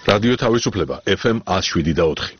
რადიო თავისუფლება FM 107.4.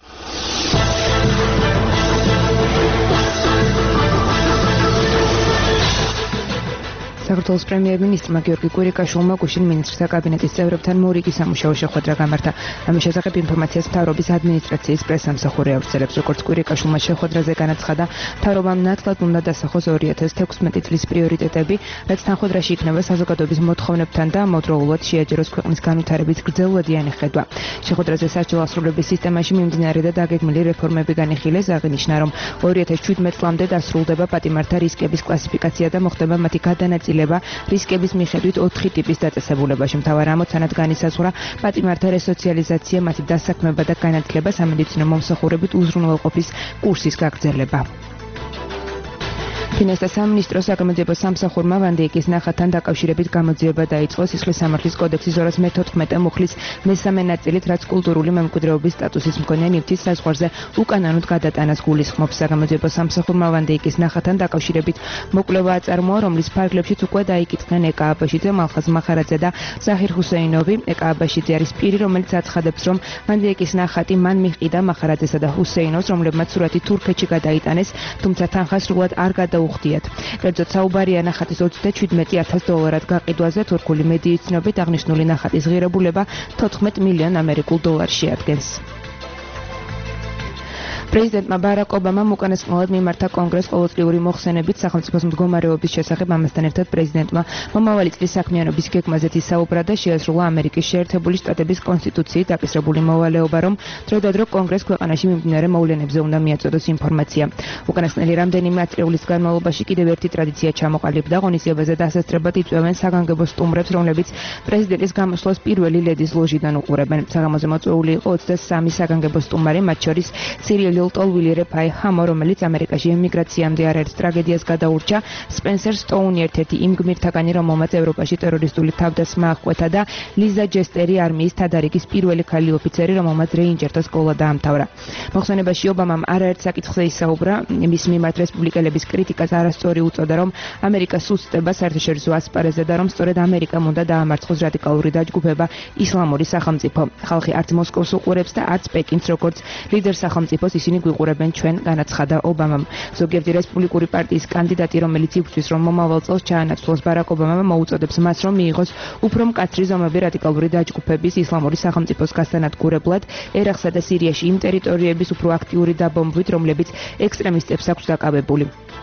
საქართველოს პრემიერ-მინისტრმა გიორგი კვირიკაშვილმა გუშინ მინისტრთა კაბინეტის წევრებთან მორიგი სამუშაო შეხვედრა გამართა. ამის შესახებ ინფორმაციას მთავრობის ადმინისტრაციის პრესსამსახური ავრცელებს. როგორც კვირიკაშვილმა შეხვედრაზე განაცხადა, მთავრობამ ნათლად უნდა დასახოს 2016 წლის პრიორიტეტები, რაც თანხმდრაში იქნება საზოგადოების მოთხოვნებთან და ამავდროულად შეაჯეროს ქვეყნის განვითარების გრძელვადიანი ხედვა. შეხვედრაზე სასჯელ ასრულების სისტემაში მიმდინარე და დაგეგმილი რეფორმები განიხილეს. აღინიშნა, რომ 2017 წლამდე დასრულდება პატიმართა რისკების კლასიფიკაცია და მოხდება მათი გადანაწილება რისკების მიხედვით 4 ტიპის დაწესებულებაში. მთავარ ამოცანად განისაზღვრა პატიმართა რესოციალიზაცია, მათი დასაქმება და განათლება, სამედიცინო მომსახურებით უზრუნველყოფის კურსის გაგრძელება. ფინანსთა სამინისტროს საგამოძიებო სამსახურმა ვანდეიკის ნახატთან დაკავშირებით გამოძიება დაიწყო სისხლის სამართლის კოდექსის 214 მუხლის მესამე ნაწილით, რაც კულტურული მემკვიდრეობის სტატუსის მქონე ნივთის საზღვარზე უკანონოდ გადატანას გულისხმობს. საგამოძიებო სამსახურმა ვანდეიკის ნახატთან დაკავშირებით მოკვლევა აწარმოა, რომლის ფარგლებშიც უკვე დაიკითხნენ ეკა აბაშიძე, მალხაზ მახარაძე და ზაჰირ ჰუსეინოვი. ეკა აბაშიძე არის პირი, რომელიც აცხადებს, რომ ვანდეიკის ნახატი მან მიჰყიდა მახარაძესა და ჰუსეინოვს, რომლებმაც სურათი თურქეთში გადაიტანეს, თუმცა თანხა სრულად არ გადაუხდიათ. კერძოდ საუბარია ნახატის $37,000 გაყიდვაზე. თურქული მედიის ცნობით აღნიშნული ნახატის ღირებულება $14 მილიონ შეადგენს. პრეზიდენტმა ბარაკ ობამამ უკანასკნელად მიმართა კონგრესს ყოველწლიური მოხსენებით სახელმწიფოს მდგომარეობის შესახებ. ამასთან ერთად პრეზიდენტმა მომავალი წლის საქმიანობის გეგმაზეც ისაუბრა და შეასრულა ამერიკის შეერთებული შტატების კონსტიტუციით დაკისრებული მოვალეობა, რომ დროდადრო კონგრესს ქვეყანაში მიმდინარე მოვლენებზე უნდა მიაწოდოს ინფორმაცია. უკანასკნელი რამდენიმე ათწლეულის განმავლობაში კიდევ ერთი ტრადიცია ჩამოყალიბდა. ღონისძიებაზე დასასწრებად იწვევენ საგანგებო სტუმრებს, რომლებიც პრეზიდენტის გამოსვლას პირველი ლედის ლოჟიდან უყურებენ. საღამოზე მოწვეული იყო 23 საგანგებო სტუმარი, მათ შორის სირიელი ტოლვილი რეფაი ჰამო, რომელიც ამერიკაში ემიგრაციამდე არაერთ ტრაგედიას გადაურჩა, სპენსერ სტოუნი, ერთ-ერთი იმ გმირთაგანი, რომელმაც ევროპაში ტერორისტული თავდასხმა აღკვეთა და ლიზა ჯესტერი, არმიის თადარიგის პირველი ხალი ოფიცერი, რომელმაც რეინჯერთა სკოლა დაამთავრა. მოხსენებაში ობამამ არაერთ საკითხზე ისაუბრა. მის მიმართ რესპუბლიკელების კრიტიკას არასწორი უწოდა, რომ ამერიკა სუსტდება საერთაშორისო ასპარეზზე და რომ სწორედ ამერიკამ უნდა დაამარცხოს რადიკალური დაჯგუფება ისლამური სახელმწიფო. ხალხი არც მოსკოვს უყურებს და არც პეკინს, როგორც ლიდერ სახელმწიფოს ისინი გვიყურებენ ჩვენ, განაცხადა ობამამ. ზოგიერთი რესპუბლიკური პარტიის კანდიდატი, რომელიც იფთვის, რომ მომავალ წელს ჩაანაცვლოს ბარაკ ობამამ, მოუწოდებს მას, რომ მიიღოს უფრო მკაცრი ზომები რადიკალური დაჯგუფების ისლამური სახელმწიფოს გასანადგურებლად ერაყსა და სირიაში იმ ტერიტორიების უფრო აქტიური დაბომბვით, რომლებიც ექსტრემისტებს აქვს დაკავებული.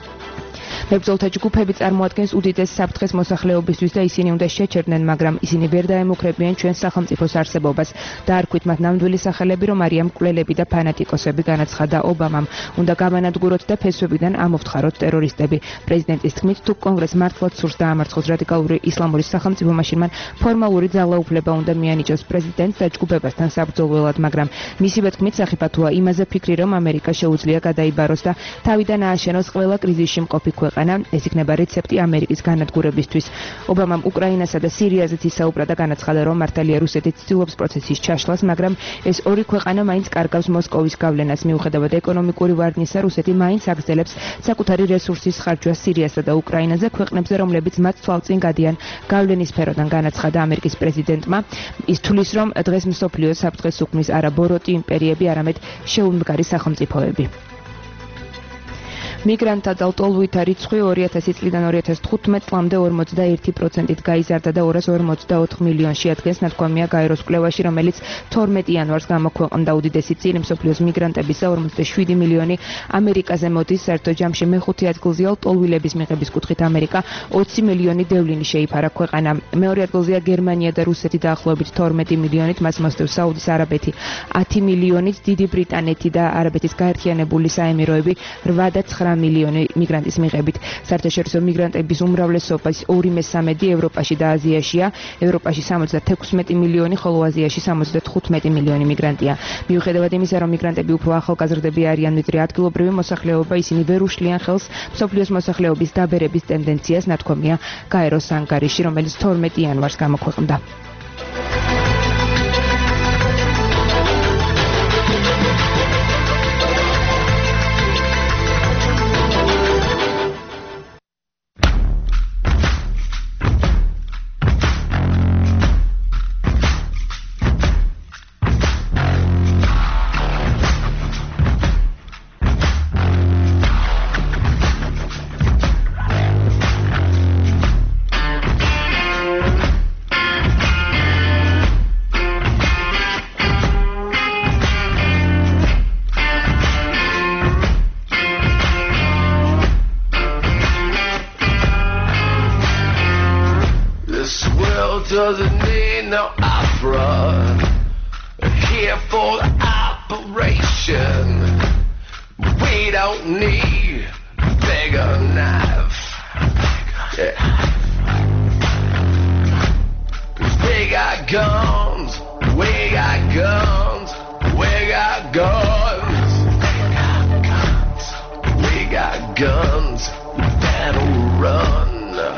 მებრძოლთა ჯგუფები წარმოადგენს უდიდეს საფრთხეს მოსახლეობისთვის და ისინი უნდა შეჩერდნენ, მაგრამ ისინი ვერ დაემუქრებიან ჩვენს სახელმწიფოს არსებობას. დაარქვით მათ ნამდვილი სახელები, რომ არიან მკვლელები და ფანატიკოსები, განაცხადა ობამამ. უნდა გავანადგუროთ და ფესვებიდან ამოვთხაროთ ტერორისტები. პრეზიდენტის თქმით, თუ კონგრესს მართლაც სურს დაამარცხოს რადიკალური ისლამური სახელმწიფო, მაშინ მან ფორმალური ძალაუფლება უნდა მიანიჭოს პრეზიდენტს და ჯგუფებასთან საბრძოლველად, მაგრამ მისივე თქმით, სახიფათოა იმაზე ფიქრი, რომ ამერიკა შეუძლია გადაიბაროს და თავიდან ააშენოს ყველა კრიზისში მყოფი ქვეყანა. ეს იქნება რეცეპტი ამერიკის განადგურებისთვის. ობამამ უკრაინასა და სირიაზეც ისაუბრა და განაცხადა, რომ მართალია რუსეთი ცდილობს პროცესის ჩაშლას, მაგრამ ეს ორი ქვეყანა მაინც კარგავს მოსკოვის გავლენას. მიუხედავად ეკონომიკური ვარდნისა, რუსეთი მაინც აგრძელებს საკუთარი რესურსის ხარჯვას სირიასა და უკრაინაზე, ქვეყნებზე, რომლებიც მათ თვალწინ გადიან გავლენის სფეროდან, განაცხადა ამერიკის პრეზიდენტმა. ის თვლის, რომ დღეს მსოფლიოს საფრთხეს უქმნის არა ბოროტი იმპერიები, არამედ შეუმდგარი სახელმწიფოები. მიგრანტთა და ლტოლვილთა რიცხვი 2000 წლიდან 2015 წლამდე 41%-ით გაიზარდა და 244 მილიონში ადგეს, ნათქვამია გაეროს კვლევაში, რომელიც 12 იანვარს გამოქვეყნდა. უდიდესი წილი მსოფლიოს მიგრანტებისა 47 მილიონი ამერიკაზე მოდის. საერთო ჯამში მეხუთე ადგილზეა ლტოლვილების მიღების კუთხით ამერიკა, 20 მილიონი დევლინი შეიფარა ქვეყანა. მეორე ადგილზეა გერმანია და რუსეთი დაახლოებით 12 მილიონით, მას მოსდევს საუდის არაბეთი 10 მილიონით, დიდი ბრიტანეთი და არაბეთის გაერთიანებული საემიროები 8 და 9 მილიონი მიგრანტის მიღებით. საერთაშორისო მიგრანტების უმრავლესობის 2/3 ევროპაში და აზიაშია. ევროპაში 76 მილიონი, ხოლო აზიაში 75 მილიონი მიგრანტია. მიუხედავად იმისა, რომ მიგრანტები უფრო ახალგაზრდები არიან ვიდრე ადგილობრივი მოსახლეობა, ისინი ვერ უშლიან ხელს მსოფლიოს მოსახლეობის დაბერების ტენდენციას, ნათქვამია გაეროს ანგარიში, რომელიც 12 იანვარს გამოქვეყნდა. doesn't need no opera. Here for the operation. We don't need bigger knife. Yeah. 'Cause we got guns, we got guns, we got guns. We got guns, that'll run.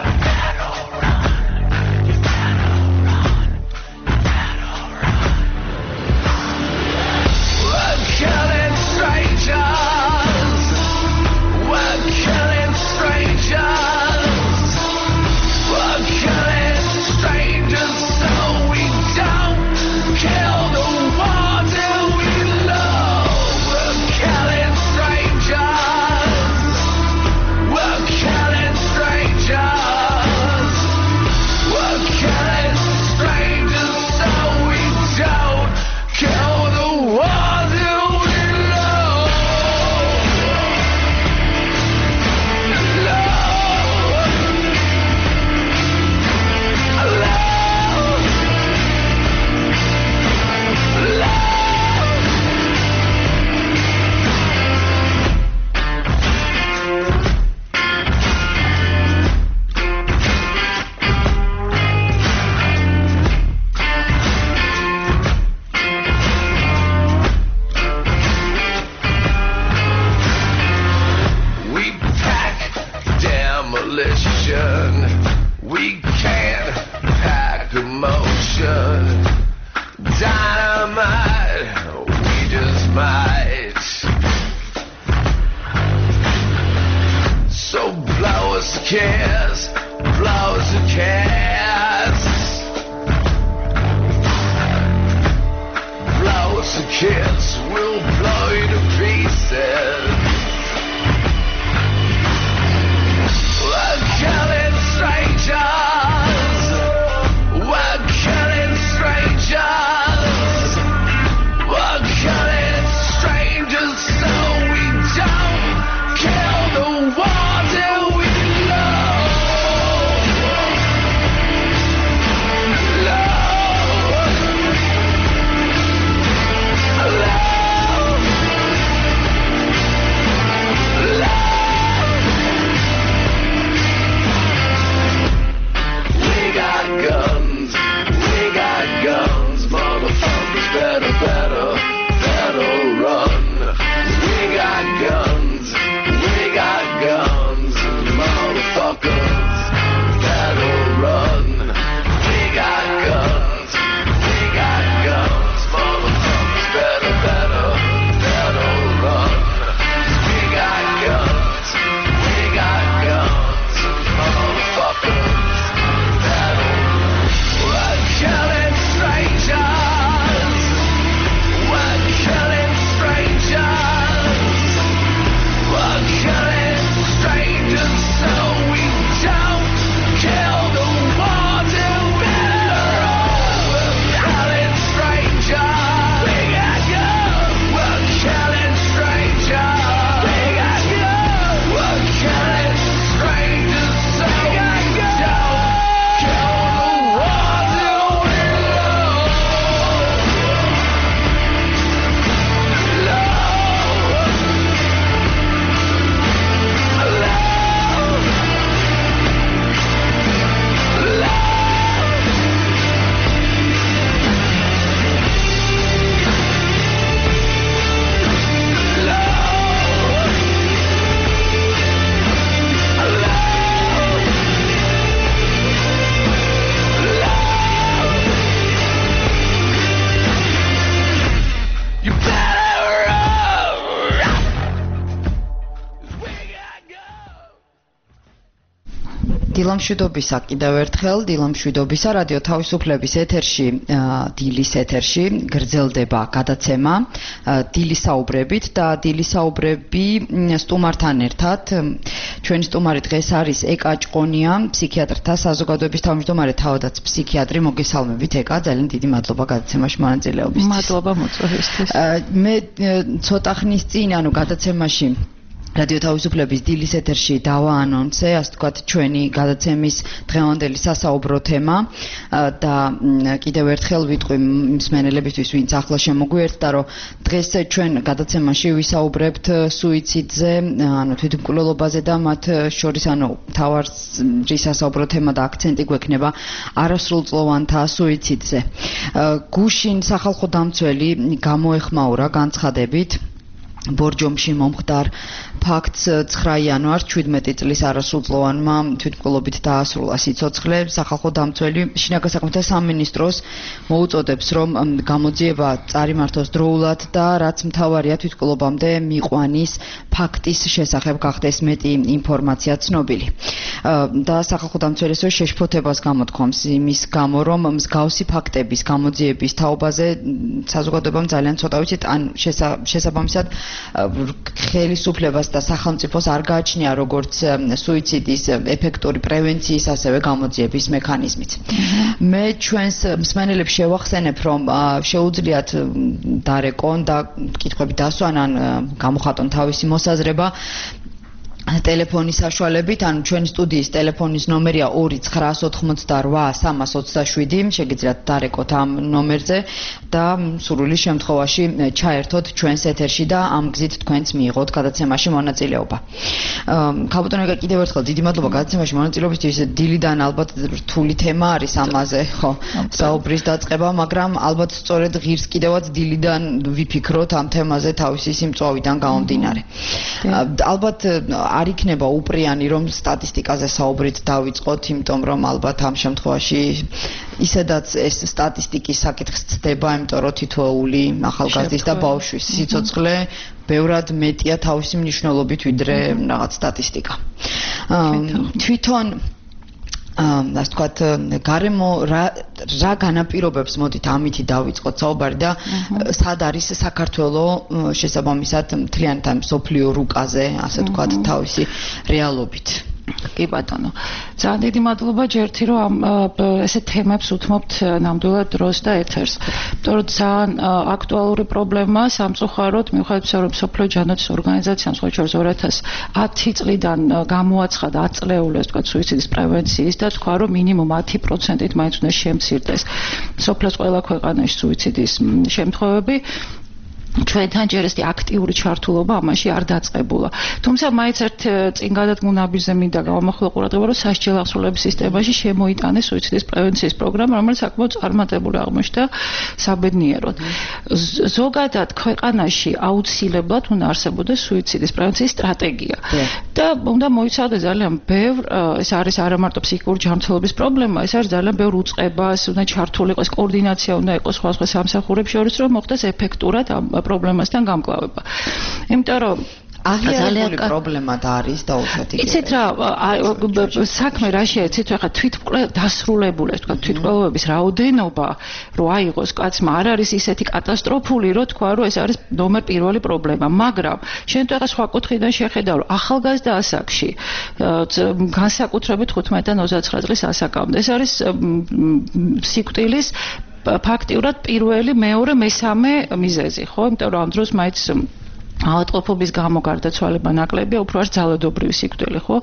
We're killing strangers. We're killing strangers. We're killing strangers so we don't kill the ones that we love. We're killing strangers. We're killing strangers. We're killing strangers so we don't kill the ones that we love. We pack demolition. We can't pack emotion. Dynamite, we just might. So blow us a kiss, blow us a kiss. Blow us a kiss, we'll blow you to pieces. We're killing strangers. We're killing strangers. We're killing strangers so we don't kill the ones that we love. We got guns, motherfuckers better run. We got guns, motherfuckers better run. We got guns, motherfuckers better run. We got guns, motherfuckers. We're killing strangers. We're killing strangers. We're killing strangers so we don't kill the ones that we love. We're killing strangers. We got guns. We're killing strangers. We got guns. We're killing strangers so we don't kill the ones that we You better run. We got guns. დილამშვიდობისა კიდევ ერთხელ დილამშვიდობისა რადიო თავისუფლების ეთერში დილის ეთერში გრძელდება გადაცემა დილის საუბრებით და დილის საუბრები სტუმართან ერთად ჩვენი სტუმარი დღეს არის ეკა ჭყონია ფსიქიატრთა საზოგადოების თავმჯდომარე თავადაც ფსიქიატრი მოგესალმებით ეკა ძალიან დიდი მადლობა გადაცემაში მონაწილეობისთვის მადლობა მოწვევისთვის მე ცოტა ხნის წინ გადაცემაში რადიო თავისუფლების დილის ეთერში დავაანონსე, ასე ვთქვათ, ჩვენი გადაცემის დღევანდელი სასაუბრო თემა და კიდევ ერთხელ ვიტყვი მსმენელებისთვის, ვინც ახლა შემოგვიერთდა, რომ დღეს ჩვენ გადაცემაში ვისაუბრებთ სუიციდზე, ანუ თვითმკვლელობაზე და მათ შორის, ანუ მთავარი სასაუბრო თემა და აქცენტი გვექნება არასრულწლოვანთა სუიციდზე. გუშინ სახალხო დამცველი გამოეხმაურა განცხადებით ბორჯომში მომხდარ ფაქტს 9 იანვარს 17 წლის არასრულწლოვანმა თვითმკვლელობით დაასრულა სიცოცხლე. სახალხო დამცველი შინაგან საქმეთა სამინისტროს მოუწოდებს, რომ გამოძიება წარიმართოს დროულად და რაც მთავარია თვითმკვლელობამდე მიყვანის ფაქტის შესახებ გახდეს მეტი ინფორმაცია ცნობილი. და სახალხო დამცველი ასევე შეშფოთებას გამოთქვამს იმის გამო, რომ მსგავსი ფაქტების გამოძიების თაობაზე საზოგადოებამ ძალიან ცოტა ვიცით, ან შესაბამისად ხელისუფლებას და სახელმწიფოს არ გააჩნია როგორც სუიციდის ეფექტური პრევენციის, ასევე გამოძიების მექანიზმიც. მე ჩვენს მსმენელებს შევახსენებ, რომ შეუძლიათ დარეკონ და კითხვები დასვან ან გამოხატონ თავისი მოსაზრება ტელეფონის საშუალებით, ანუ ჩვენი სტუდიის ტელეფონის ნომერია 2988327. შეგიძლიათ დარეკოთ ამ ნომერზე და სრული შემთხვევაში ჩაერთოთ ჩვენს ეთერში და ამ გზით თქვენც მიიღოთ გადაცემაში მონაწილეობა. ქალბატონო, კიდევ ერთხელ დიდი მადლობა გადაცემაში მონაწილეობისთვის. დილიდან ალბათ რთული თემა არის ამაზე, ხო, საუბრის დაწყება, მაგრამ ალბათ სწორედ ღირს კიდევაც დილიდან ვიფიქროთ ამ თემაზე თავისი სიმწვავიდან გამომდინარე. ალბათ არ იქნება უპრიანი, რომ სტატისტიკაზე საუბრით დავიწყოთ, იმიტომ რომ ალბათ ამ შემთხვევაში ისედაც ეს სტატისტიკის საკითხს ცდება, იმიტომ რომ თითოეული ახალგაზრდის და ბავშვის სიცოცხლე ბევრად მეტია თავისი მნიშვნელობით, ვიდრე რაღაც სტატისტიკა. თვითონ ასე ვთქვათ, გარემო რა განაპირობებს, მოდით ამითი დავიწყოთ საუბარი და სად არის საქართველოს შესაბამისად მთლიანად მსოფლიო რუკაზე, ასე ვთქვათ, თავისი რეალობით. კი ბატონო. ძალიან დიდი მადლობა ჯერთი, რომ ესე თემებს უთმობთ ნამდვილად დროს და ეთერს. იმიტომ რომ ძალიან აქტუალური პრობლემაა სამწუხაროდ, მიუხედავად რომ მსოფლიო ჯანმრთელობის ორგანიზაციამ სხვა შორის 2010 წლიდან გამოაცხადა 10 წლეული, ასე ვთქვათ, სუიციდის პრევენციის და თქვა, რომ მინიმუმ 10%-ით მაინც უნდა შემცირდეს მსოფლიოს ყველა ქვეყანაში სუიციდის შემთხვევები. ჩვენთან ჯერ ეს აქტიური ჩართულობა ამაში არ დაწყებულა. თუმცა მაინც ერთ წინ გადადგმულ მინდა გავამახვილო ყურადღება, რომ სასჯელ აღსრულების სისტემაში შემოიტანეს სუიციდის პრევენციის პროგრამა, რომელიც საკმაოდ წარმატებული აღმოჩნდა საბედნიეროდ. ზოგადად ქვეყანაში აუცილებლად უნდა არსებობდეს სუიციდის პრევენციის სტრატეგია. და უნდა მოიცავდეს ძალიან ბევრ, ეს არის არა მარტო ფსიქიკური ჯანმრთელობის პრობლემა, ეს არის ძალიან ბევრ უწყებას, უნდა ჩართული იყოს კოორდინაცია, უნდა იყოს სხვა სამსახურებს შორის, რომ მოხდეს ეფექტურად ამ პრობლემასთან გამკლავება. იმიტომ რომ აღიარებული პრობლემა და არის და უშუალოდ იგივე. იცით რა, საქმე რაშია, იცით რა, დასრულებული, ასე ვთქვათ, თვითმკვლელობების რაოდენობა, რომ აიღოს კაცმა, არ არის ისეთი კატასტროფული, რომ თქვა, რომ ეს არის ნომერ პირველი პრობლემა, მაგრამ შენ თუ ახლა სხვა კუთხიდან შეხედავ, რომ ახალგაზრდა ასაკში, განსაკუთრებით 15-დან 29 წლის ასაკამდე, ეს არის სიკვდილის ფაქტიურად პირველი, მეორე, მესამე მიზეზი, ხო? იმიტომ რომ ამ დროს მაინც ავადმყოფობის გამო გარდაცვალება ნაკლებია, უფრო არის ძალადობრივი სიკვდილი, ხო?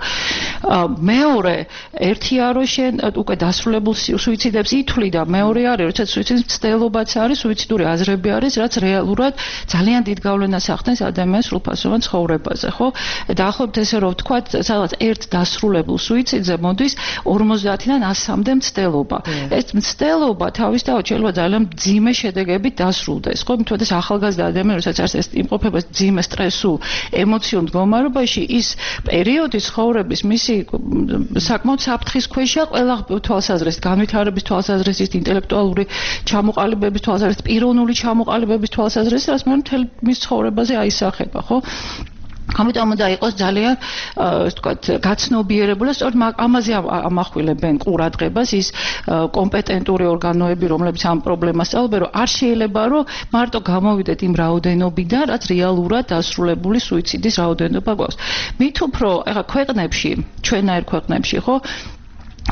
მეორე, ერთია რომ შენ უკვე დასრულებულ სუიციდებს ითვლი და მეორე არის, როცა სუიციდის მცდელობაც არის, სუიციდური აზრები არის, რაც რეალურად ძალიან დიდ გავლენას ახდენს ადამიანის სრულფასოვან ცხოვრებაზე, ხო? დაახლოებით ესე რომ ვთქვათ, სადღაც ერთ დასრულებულ სუიციდზე მოდის 50-დან 100-მდე მცდელობა. ეს მცდელობა თავისთავად შეიძლება ძალიან მძიმე შედეგებით დასრულდეს, ხო? იმიტომ რომ ახალგაზრდა ადამიანი, როცა არის ეს იმყოფება ძიმე სტრესულ ემოციურ მდგომარეობაში, ის პერიოდი ცხოვრების მისი საკმაოდ საფრთხის ქვეშია ყველა თვალსაზრისით, განვითარების თვალსაზრისით, ინტელექტუალური ჩამოყალიბების თვალსაზრისით, პიროვნული ჩამოყალიბების თვალსაზრისით, რაც მე მთელ მის ცხოვრებაზე აისახება, ხო? ამიტომ უნდა იყოს ძალიან, ასე ვთქვათ, გაცნობიერებული, სწორედ ამაზე ამახვილებენ ყურადღებას ის კომპეტენტური ორგანოები, რომლებიც ამ პრობლემას სწავლობენ, რომ არ შეიძლება, რომ მარტო გამოვიდეთ იმ რაოდენობიდან, რაც რეალურად დასრულებული სუიციდის რაოდენობა გვაქვს. მით უფრო, ეხლა ქვეყნებში, ჩვენაერ ქვეყნებში, ხო?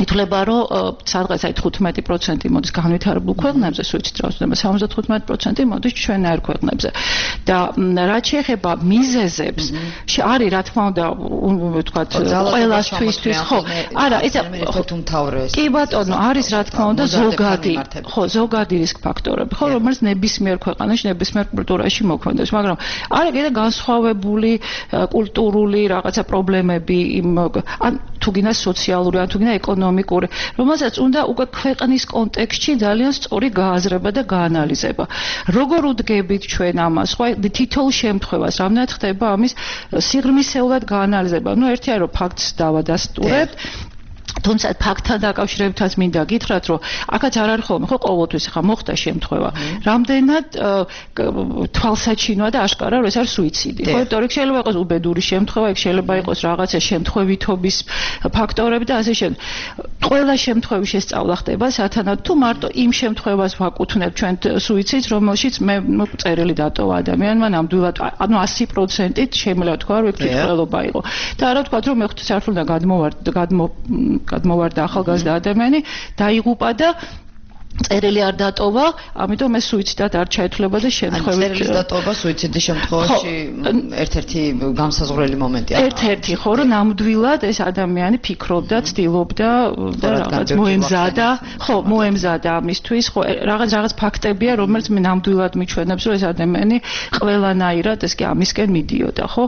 ითვლება, რომ სადღაც აი 15% მოდის განვითარებულ ქვეყნებზე სუიციდ რაოდენობა, 75% მოდის ჩვენაერ ქვეყნებზე. და რაც შეეხება მიზეზებს, არის რა თქმა უნდა, ვთქვათ, ყველასთვის, ხო, არა, ეს კი ბატონო, არის რა თქმა უნდა ზოგადი რისკ ფაქტორები, ხო, რომელიც ნებისმიერ ქვეყანაში, ნებისმიერ კულტურაში მოქმედებს, მაგრამ არის კიდე განსხვავებული კულტურული რაღაცა პრობლემები, ან თუ გინდა სოციალური, ან თუ გინდა ეკონომიკური, რომელსაც უნდა უკვე ქვეყნის კონტექსტში ძალიან სწორი გააზრება და გაანალიზება. როგორ უდგებით ჩვენ ამას, ხო, თითოეულ შემთხვევას, რამდენად ხდება ამის სიღრმისეულად გაანალიზება. ნუ ერთია რომ ფაქტს დავადასტურებთ, თუმცა ფაქტთან დაკავშირებითაც მინდა გითხრათ, რომ აქაც არ არის ხოლმე ხო ყოველთვის ხა მოხდა შემთხვევა. რამდენად თვალსაჩინოა და აშკარა რომ ეს არის სუიციდი. ხო, იმიტომ რომ შეიძლება იყოს უბედური შემთხვევა, იქ შეიძლება იყოს რაღაცა შემთხვევითობის ფაქტორები და ასე შემდეგ. ყველა შემთხვევაში შესწავლა ხდება სათანადო თუ მარტო იმ შემთხვევას ვაკუთვნებთ ჩვენ სუიციდს, რომელშიც მე წერილი დატოვა ადამიანმა ნამდვილად, ანუ 100%-ით შემიძლია თქვა რომ იქ თვითმკვლელობა იყო. და არა ვთქვათ რომ მეხუთე სართულიდან გადმოვარდა ახალგაზრდა ადამიანი, დაიღუპა და წერილი არ დატოვა, ამიტომ ეს სუიციდად არ ჩაითვლება და შემთხვევით წერილის დატოვა სუიციდის შემთხვევაში ერთ-ერთი განსაზღვრელი მომენტია. ერთ-ერთი ხო, რომ ნამდვილად ეს ადამიანი ფიქრობდა, ცდილობდა და რაღაც მოემზადა ამისთვის, ხო, რაღაც ფაქტებია, რომელიც მე ნამდვილად მიჩვენებს, რომ ეს ადამიანი ყველანაირად ეს კი ამისკენ მიდიოდა, ხო?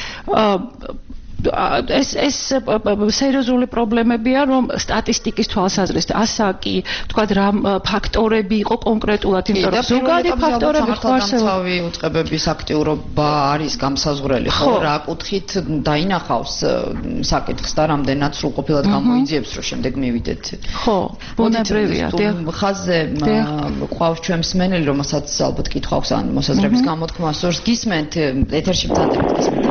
ეს სერიოზული პრობლემებია, რომ სტატისტიკის თვალსაზრისით ასაკი, თქვა რა ფაქტორები იყო კონკრეტულად, იმიტომ რომ ზოგადი ფაქტორები ხო არსებობს. სამართალდამცავი უწყებების აქტიურობა არის გამსაზღვრელი, ხო, რა კუთხით დაინახავს საკითხს და რამდენად სრულყოფილად გამოიძიებს, რომ შემდეგ მივიდეთ. ხო, ბუნებრივია. ხაზზე ყავს ჩვენ მსმენელი, რომელსაც ალბათ კითხვა აქვს ან მოსაზრების გამოთქმა სურს, გისმენთ ეთერში ბრძანდებით გისმენთ.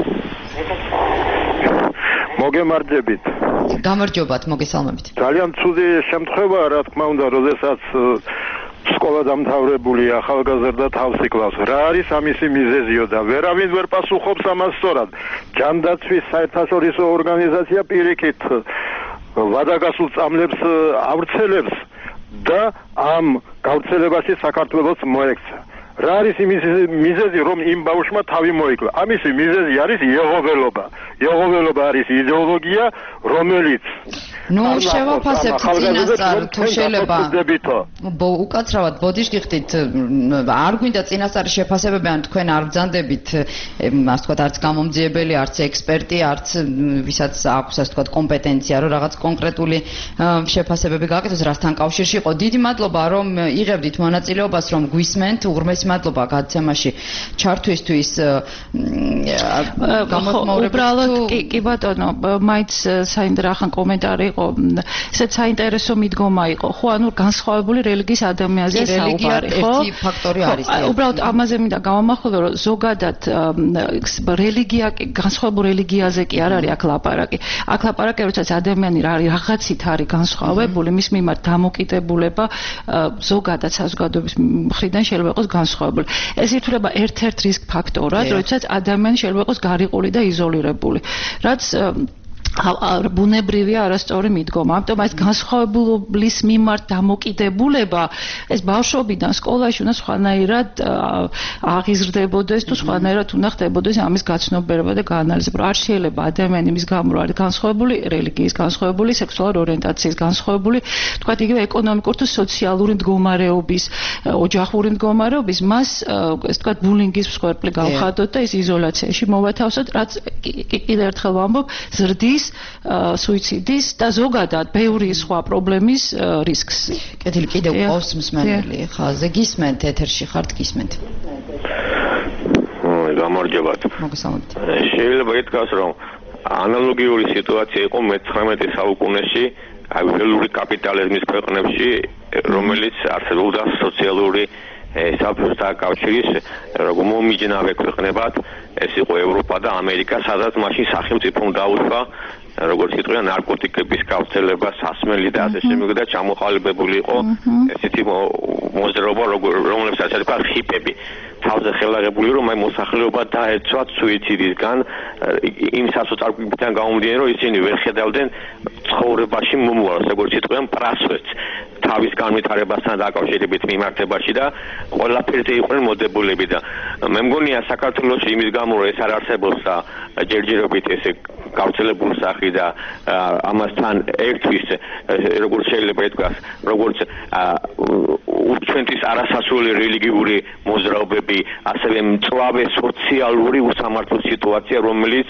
მოგემარჯვებით. გამარჯობათ, მოგესალმებით. ძალიან ცუდი შემთხვევაა, რა თქმა უნდა, როდესაც სკოლა დამთავრებული ახალგაზრდა თავს იკლავს. რა არის ამისი მიზეზიო და ვერავინ ვერ პასუხობს ამას სწორად. ჯანდაცვის საერთაშორისო ორგანიზაცია პირიქით ვადაგასულ წამლებს ავრცელებს და ამ გავრცელებაში საქართველოს მოექცა. რა არის იმის მიზეზი, რომ იმ ბავშვმა თავი მოიკლა? ამისი მიზეზი არის იეღობელობა. იეღობელობა არის იდეოლოგია, რომელიც ნუ შევაფასებთ წინასწარ, თუ შეიძლება უკაცრავად ბოდიშ გიხდით, არ გვინდა წინასწარი შეფასებები, ან თქვენ არ ბრძანდებით, ასე ვთქვათ, არც გამომძიებელი, არც ექსპერტი, არც ვისაც აქვს ასე ვთქვათ კომპეტენცია, რომ რაღაც კონკრეტული შეფასებები გააკეთოს, რასთან კავშირში იყო. დიდი მადლობა, რომ იღებდით მონაწილეობას, რომ გვისმენთ, უღრმესი მადლობა გადაცემაში ჩართვისთვის. უბრალოდ კი ბატონო, მაინც საინტერესო კომენტარი იყო, ესეც საინტერესო მიდგომა იყო, ხო, ანუ განსხვავებული რელიგიის ადამიანზეა საუბარი, ხო? ერთი ფაქტორი არის. უბრალოდ ამაზე მინდა გავამახვილო, რომ ზოგადად რელიგია, განსხვავებულ რელიგიაზე კი არ არის აქ ლაპარაკი. აქ ლაპარაკი, როდესაც ადამიანი რაღაცით არის განსხვავებული, მის მიმართ დამოკიდებულება ზოგადად საზოგადოების მხრიდან შეიძლება იყოს განსხვავებული. ეს ითვლება ერთ-ერთ რისკ ფაქტორად, როდესაც ადამიანი შეიძლება იყოს გარიყული და იზოლირებული. რაც ბუნებრივია არასწორი მიდგომა. ამიტომ ეს განსხვავებულის მიმართ დამოკიდებულება ეს ბავშვობიდან სკოლაში უნდა სხვანაირად აღიზრდებოდეს თუ სხვანაირად უნდა ხდებოდეს ამის გაცნობიერება და გაანალიზება. არ შეიძლება ადამიანი იმის გამო რომ არის განსხვავებული რელიგიის, განსხვავებული სექსუალური ორიენტაციის, განსხვავებული თქვათ იგივე ეკონომიკური თუ სოციალური მდგომარეობის, ოჯახური მდგომარეობის, მას ეს თქვათ ბულინგის მსხვერპლი გავხადოთ და ის იზოლაციაში მოვათავსოთ, რაც კიდევ ერთხელ ვამბობ, ზრდის სუიციდის და ზოგადად ბევრი სხვა პრობლემის რისკს. კეთილი, კიდევ ყავს მსმენელი, ხაზე გისმენთ, ეთერში ხართ, გისმენთ. გამარჯობათ. მოგესალმებით. შეიძლება ითქვას, რომ ანალოგიური სიტუაცია იყო მე-19 საუკუნეში ველური კაპიტალიზმის ქვეყნებში, რომელიც არსებობდა სოციალური საბჭოთა კავშირის მომიჯნავე ქვეყნებად, ეს იყო ევროპა და ამერიკა, სადაც მაშინ სახელმწიფომ დაუწყო როგორც იტყვიან ნარკოტიკების გავრცელება, სასმელი და ასე შემდეგ და ჩამოყალიბებული იყო ესეთი მოძრაობა, რომელსაც ასე თქვა ჰიპები. თავზე ხელაღებული რომ აი მოსახლეობა დაეცვათ სუიციდისგან იმ სასოწარკვლებიდან გამომდინარე რომ ისინი ვერ ხედავდნენ ცხოვრებაში მომავალს როგორც იტყვიან პრასვეთს თავის განვითარებასთან დაკავშირებით მიმართებაში და ყველაფერზე იყვნენ მოდებულები და მე მგონია საქართველოში იმის გამო რომ ეს არ არსებობს და ჯერჯერობით ესე გავრცელებული სახი და ამასთან ერთვის როგორც შეიძლება ითქვას როგორც ჩვენთვის არასასრული რელიგიური მოძრაობები ასევე მწვავე სოციალური უსამართლო სიტუაცია რომელიც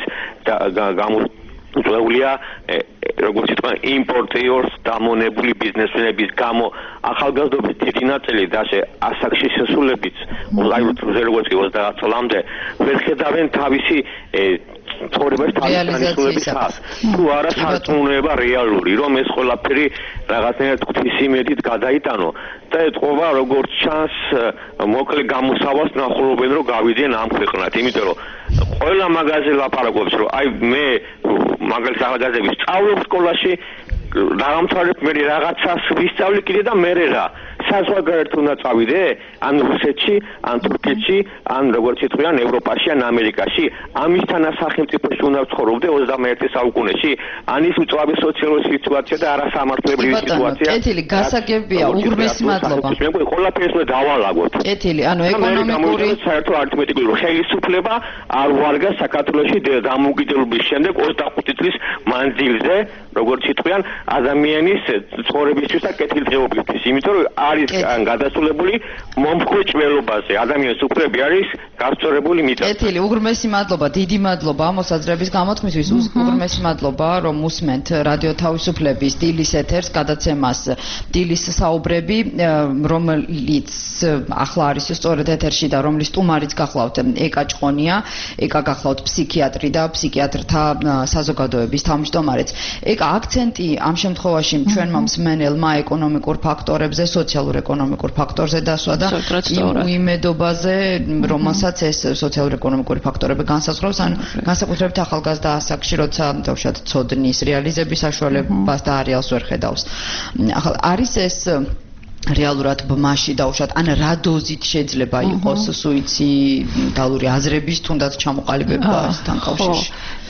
გამოწვეულია როგორც ითქვა იმპორტიორს დამონებული ბიზნესმენების გამო ახალგაზრდობის დიდი ნაწილი და ასაკში შესულებიც როგორც 30 წლამდე ვერ ხედავენ თავისი ცხოვრების თანხმობის ხას თუ არა სარწმუნოება რეალური რომ ეს ყველაფერი რაღაცნაირად ღვთისმეტით გადაიტანო და ეთყობა როგორც ჩანს მოკლე გამოსავალს ნახულობენ რომ გავიდნენ ამ ქვეყნად იმიტომ რომ ყველა მაგაზე ლაპარაკობს რომ აი მე მაგალითად ახალგაზრდები სწავლობ სკოლაში დამთავრებ მე რაღაცას ვისწავლი კიდე და მე რა საზღვარგარეთ უნდა წავიდე ან რუსეთში ან თურქეთში ან როგორც იტყვიან ევროპაში ან ამერიკაში ამისთან სახელმწიფოში უნდა ვცხოვრობდე 21 საუკუნეში ან ის მწვავე სოციალური სიტუაცია და არასამართლებრივი სიტუაცია კეთილი გასაგებია უღრმესი მადლობა მე მგონი ყველაფერს უნდა დავალაგოთ კეთილი ანუ ეკონომიკური საერთო არითმეტიკული ხელისუფლება არ ვარგა საქართველოში დამოუკიდებლობის შემდეგ 25 წლის მანძილზე როგორც იტყვიან ადამიანის ცხოვრებისთვის და კეთილდღეობისთვის იმიტომ რომ არის გადასულებული მომხუჭველობაზე ადამიანის უფლებები არის გასწორებული მიწა. კეთილი, უღრმესი მადლობა, დიდი მადლობა მოსაზრების გამოთქმისთვის. უღრმესი მადლობა, რომ უსმენთ რადიო თავისუფლების დილის ეთერს, გადაცემას დილის საუბრები, რომელიც ახლა არის სწორედ ეთერში და რომლის სტუმარიც გახლავთ ეკა ჭყონია, ეკა გახლავთ ფსიქიატრი და ფსიქიატრთა საზოგადოების თავმჯდომარეც. ეკა აქცენტი ამ შემთხვევაში ჩვენმა მსმენელმა ეკონომიკურ ფაქტორებზე, სოციალურ-ეკონომიკურ ფაქტორზე დასვა და იმ იმედობაზე, რომელსაც ეს სოციალურ-ეკონომიკური ფაქტორები განსაზღვრავს, ან განსაკუთრებით ახალგაზრდა ასაკში, როცა დავუშვათ ცოდნის რეალიზების საშუალებას და არეალს ვერ ხედავს. ახლა არის ეს რეალურად ბმაში დავუშვათ, ან რა დოზით შეიძლება იყოს სუიციდალური აზრების თუნდაც ჩამოყალიბებასთან კავშირში?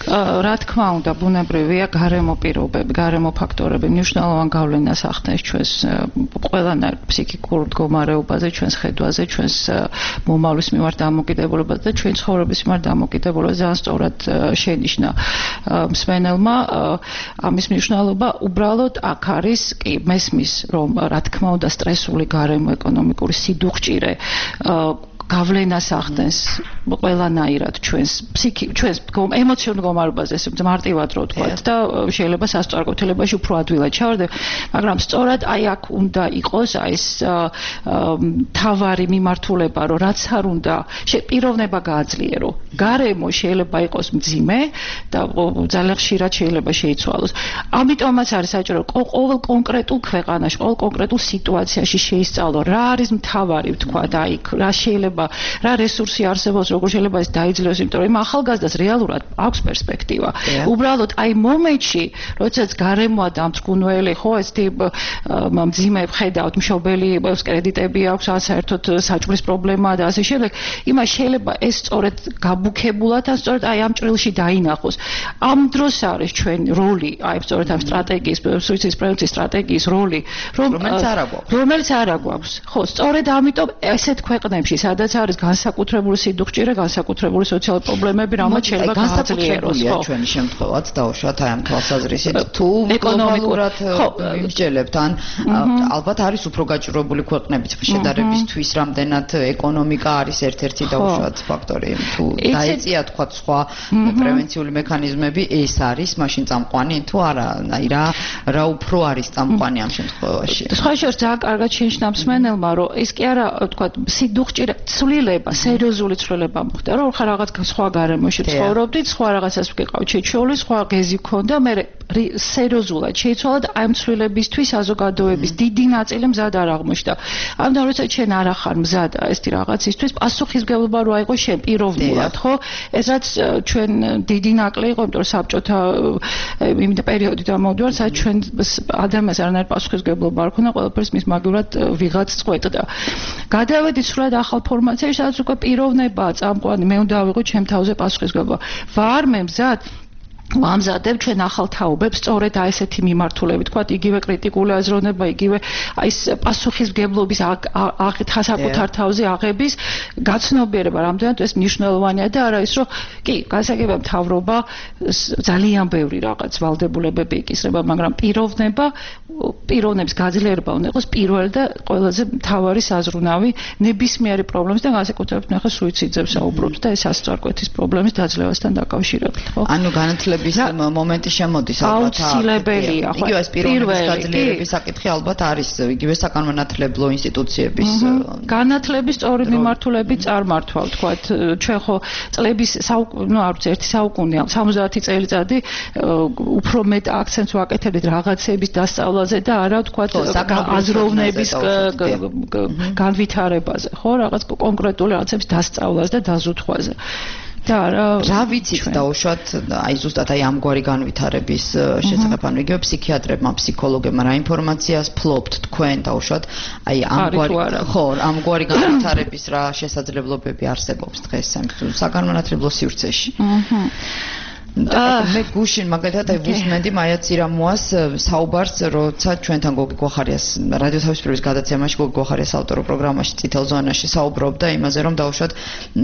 რა თქმა უნდა, ბუნებრივია გარემო პირობები, გარემო ფაქტორები მნიშვნელოვან გავლენას ახდენს ჩვენს ყველანაირ ფსიქიკურ მდგომარეობაზე, ჩვენს ხედვაზე, ჩვენს მომავლის მიმართ დამოკიდებულებაზე და ჩვენი ცხოვრების მიმართ დამოკიდებულებაზე. ძალიან სწორად შენიშნა მსმენელმა ამის მნიშვნელობა. უბრალოდ აქ არის კი მესმის, რომ რა თქმა უნდა სტრესული გარემო ეკონომიკური სიდუხჭირე გავლენას ახდენს ყველანაირად ჩვენს ემოციურ მდგომარეობაზე, მარტივად რო ვთქვათ და შეიძლება სასწორგოთელებაში უფრო ადვილად ჩავარდე, მაგრამ სწორად აი აქ უნდა იყოს აი ეს თავარი მიმართულება, რომ რაც არ უნდა პიროვნება გააძლიერო. გარემო შეიძლება იყოს მძიმე და ძალიან ხშირად შეიძლება შეიცვალოს. ამიტომაც არის საჭირო ყოველ კონკრეტულ ქვეყანაში, ყოველ კონკრეტულ სიტუაციაში შეისწავლო რა არის მთავარი, ვთქვათ, აი რა შეიძლება რა რესურსი არსებობს, როგორ შეიძლება ეს დაიძლიოს, იმიტომ რომ ახალგაზრდას რეალურად აქვს პერსპექტივა. უბრალოდ აი მომენტში, როდესაც გარემოა დამწკუნველი, ხო, ეს მძიმე ხედავთ, მშობელი კრედიტები აქვს, ან საერთოდ საჭმლის პრობლემაა და ასე შემდეგ, იმას შეიძლება ეს სწორედ გაბუქებულად, ან სწორედ აი ამ ჭრილში დაინახოს. ამ დროს არის ჩვენ როლი, აი სწორედ ამ სტრატეგიის, სუიციდის პრევენციის სტრატეგიის როლი, რომელიც არ აქვს. ხო, სწორედ ამიტომ ესეთ ქვეყნებში, სადაც არის განსაკუთრებული სიდუხჭირე, განსაკუთრებული სოციალური პრობლემები, რამაც შეიძლება გააძლიეროს. ხო, ჩვენი შემთხვევაც დავუშვათ აი ამ თვალსაზრისით, თუ გლობალურად ვიმსჯელებთ, ან ალბათ არის უფრო გაჭირვებული ქვეყნებიც შედარებისთვის, რამდენად ეკონომიკა არის ერთ-ერთი დავუშვათ ფაქტორი, თუ დაეწია თქვა სხვა პრევენციული მექანიზმები, ეს არის მაშინ წამყვანი, თუ არა, აი რა უფრო არის წამყვანი ამ შემთხვევაში. სხვა შორის ძალიან კარგად შენიშნა მსმენელმა, რომ ეს კი არა, თქვა სიდუხჭირე ცვლილება, სერიოზული ცვლილება მოხდა, რომ ხარ რაღაც სხვა გარემოში ცხოვრობდით, სხვა რაღაცას ვგეყავ ჩეჩოლის, სხვა გეზი ქონდა, მე სერიოზულად შეიცვალა და აი მცველებისთვის საზოგადოების დიდი ნაწილი მზად არ აღმოჩნდა. ამიტომ როცა შენ არ ახარ მზად ესეთი რაღაცისთვის, პასუხისმგებლობა რო აიღო შენ პიროვნულად, ხო? ეს რაც ჩვენ დიდი ნაკლი იყო, იმიტომ რომ საბჭოთა იმ პერიოდი დამოვდივართ, სადაც ჩვენ ადამიანს არანაირი პასუხისმგებლობა არ ქონდა, ყველაფერს მის მაგივრად ვიღაც წყვეტდა. გადავედით სრულად ახალ ფორმაციაში, სადაც უკვე პიროვნებაა წამყვანი, მე უნდა ავიღო ჩემ თავზე პასუხისმგებლობა. ვარ მე მზად ვამზადებ ჩვენ ახალ თაობებს სწორედ აი ესეთი მიმართულებით, თქვა იგივე კრიტიკული აზროვნება, იგივე აი ეს პასუხისმგებლობის საკუთარ თავზე აღების გაცნობიერება, რამდენად ეს მნიშვნელოვანია და არა ის, რომ კი, გასაგებია მთავრობა ძალიან ბევრი რაღაც ვალდებულებები იკისრება, მაგრამ პიროვნების გაძლიერება უნდა იყოს პირველი და ყველაზე მთავარი საზრუნავი ნებისმიერი პრობლემის და განსაკუთრებით ნახე სუიციდებს საუბრობთ და ეს ასწორკვეთის პრობლემის დაძლევასთან დაკავშირებით, ხო? ანუ განათლების მომენტი შემოდის ალბათ. აუცილებელია, ხო? იგივე ეს პიროვნების გაძლიერების საკითხი ალბათ არის იგივე საკანონმდებლო ინსტიტუციების განათლების სწორი მიმართულებით წარმართვა, ვთქვათ, ჩვენ ხო წლების არ ვიცი, ერთი საუკუნეა, 70 წელიწადი უფრო მეტ აქცენტს ვაკეთებდით რაღაცების დასწავლაზე და არა ვთქვათ აზროვნების განვითარებაზე, ხო? რაღაც კონკრეტული რაღაცების დასწავლაზე და დაზუსტვაზე. და რა ვიცით დაუშვათ აი ზუსტად აი ამგვარი განვითარების შესახებ ანუ იგივე ფსიქიატრებმა, ფსიქოლოგებმა რა ინფორმაციას ფლობთ თქვენ დაუშვათ აი ამგვარი განვითარების რა შესაძლებლობები არსებობს დღეს საკანონმდებლო სივრცეში. მე გუშინ მაგალითად აი ვუსმენდი მაია ცირამოას საუბარს, როცა ჩვენთან გოგი გვახარიას რადიო თავისუფლების გადაცემაში გოგი გვახარიას ავტორო პროგრამაში წითელ ზონაში საუბრობდა იმაზე, რომ დაუშვათ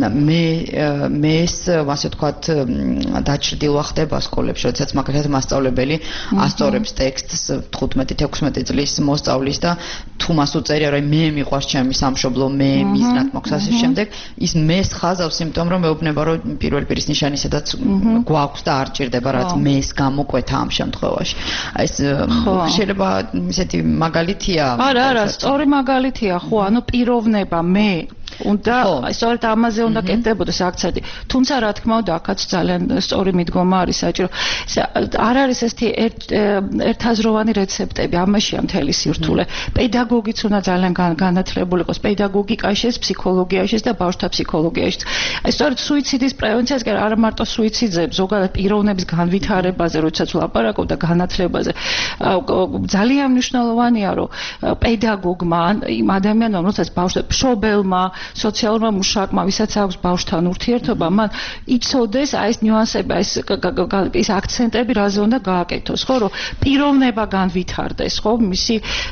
მე ეს ასე ვთქვათ დაჭრდილვა ხდება სკოლებში, როდესაც მაგალითად მასწავლებელი ასწორებს ტექსტს 15-16 წლის მოსწავლის და თუ მას უწერია, რომ მე მიყვარს ჩემი სამშობლო, მე მიზნად მოხს ასე შემდეგ, ის მეს ხაზავს, იმიტომ რომ მეუბნება, რომ პირველი პირის ნიშანი სადაც გვაქვს და არ ჭირდება რაც მეს გამოკვეთა ამ შემთხვევაში. ეს შეიძლება ისეთი მაგალითია? არა, სწორი მაგალითია, ხო, ანუ პიროვნება მე უნდა სწორედ ამაზე უნდა კეთდებოდეს აქცენტი. თუმცა რა თქმა უნდა, აქაც ძალიან სწორი მიდგომა არის საჭირო. არ არის ესეთი ერთაზროვანი რეცეპტები, ამაშია მთელი სირთულე. პედაგოგიც უნდა ძალიან განათლებული იყოს, პედაგოგიკაშიც, ფსიქოლოგიაშიც და ბავშვთა ფსიქოლოგიაშიც. აი სწორედ სუიციდის პრევენციას კი არა მარტო სუიციდზე, ზოგადად პიროვნების განვითარებაზე, როდესაც ვლაპარაკობ და განათლებაზე. ძალიან მნიშვნელოვანია, რომ პედაგოგმა, იმ ადამიანმა, რომელსაც ბავშვი მშობელმა სოციალურმა მუშაკმა, ვისაც აქვს ბავშვთან ურთიერთობა, მან იცოდეს აი ეს ნიუანსები, ეს აქცენტები, რაზე უნდა გააკეთოს, ხო, რომ პიროვნება განვითარდეს, ხო, მისი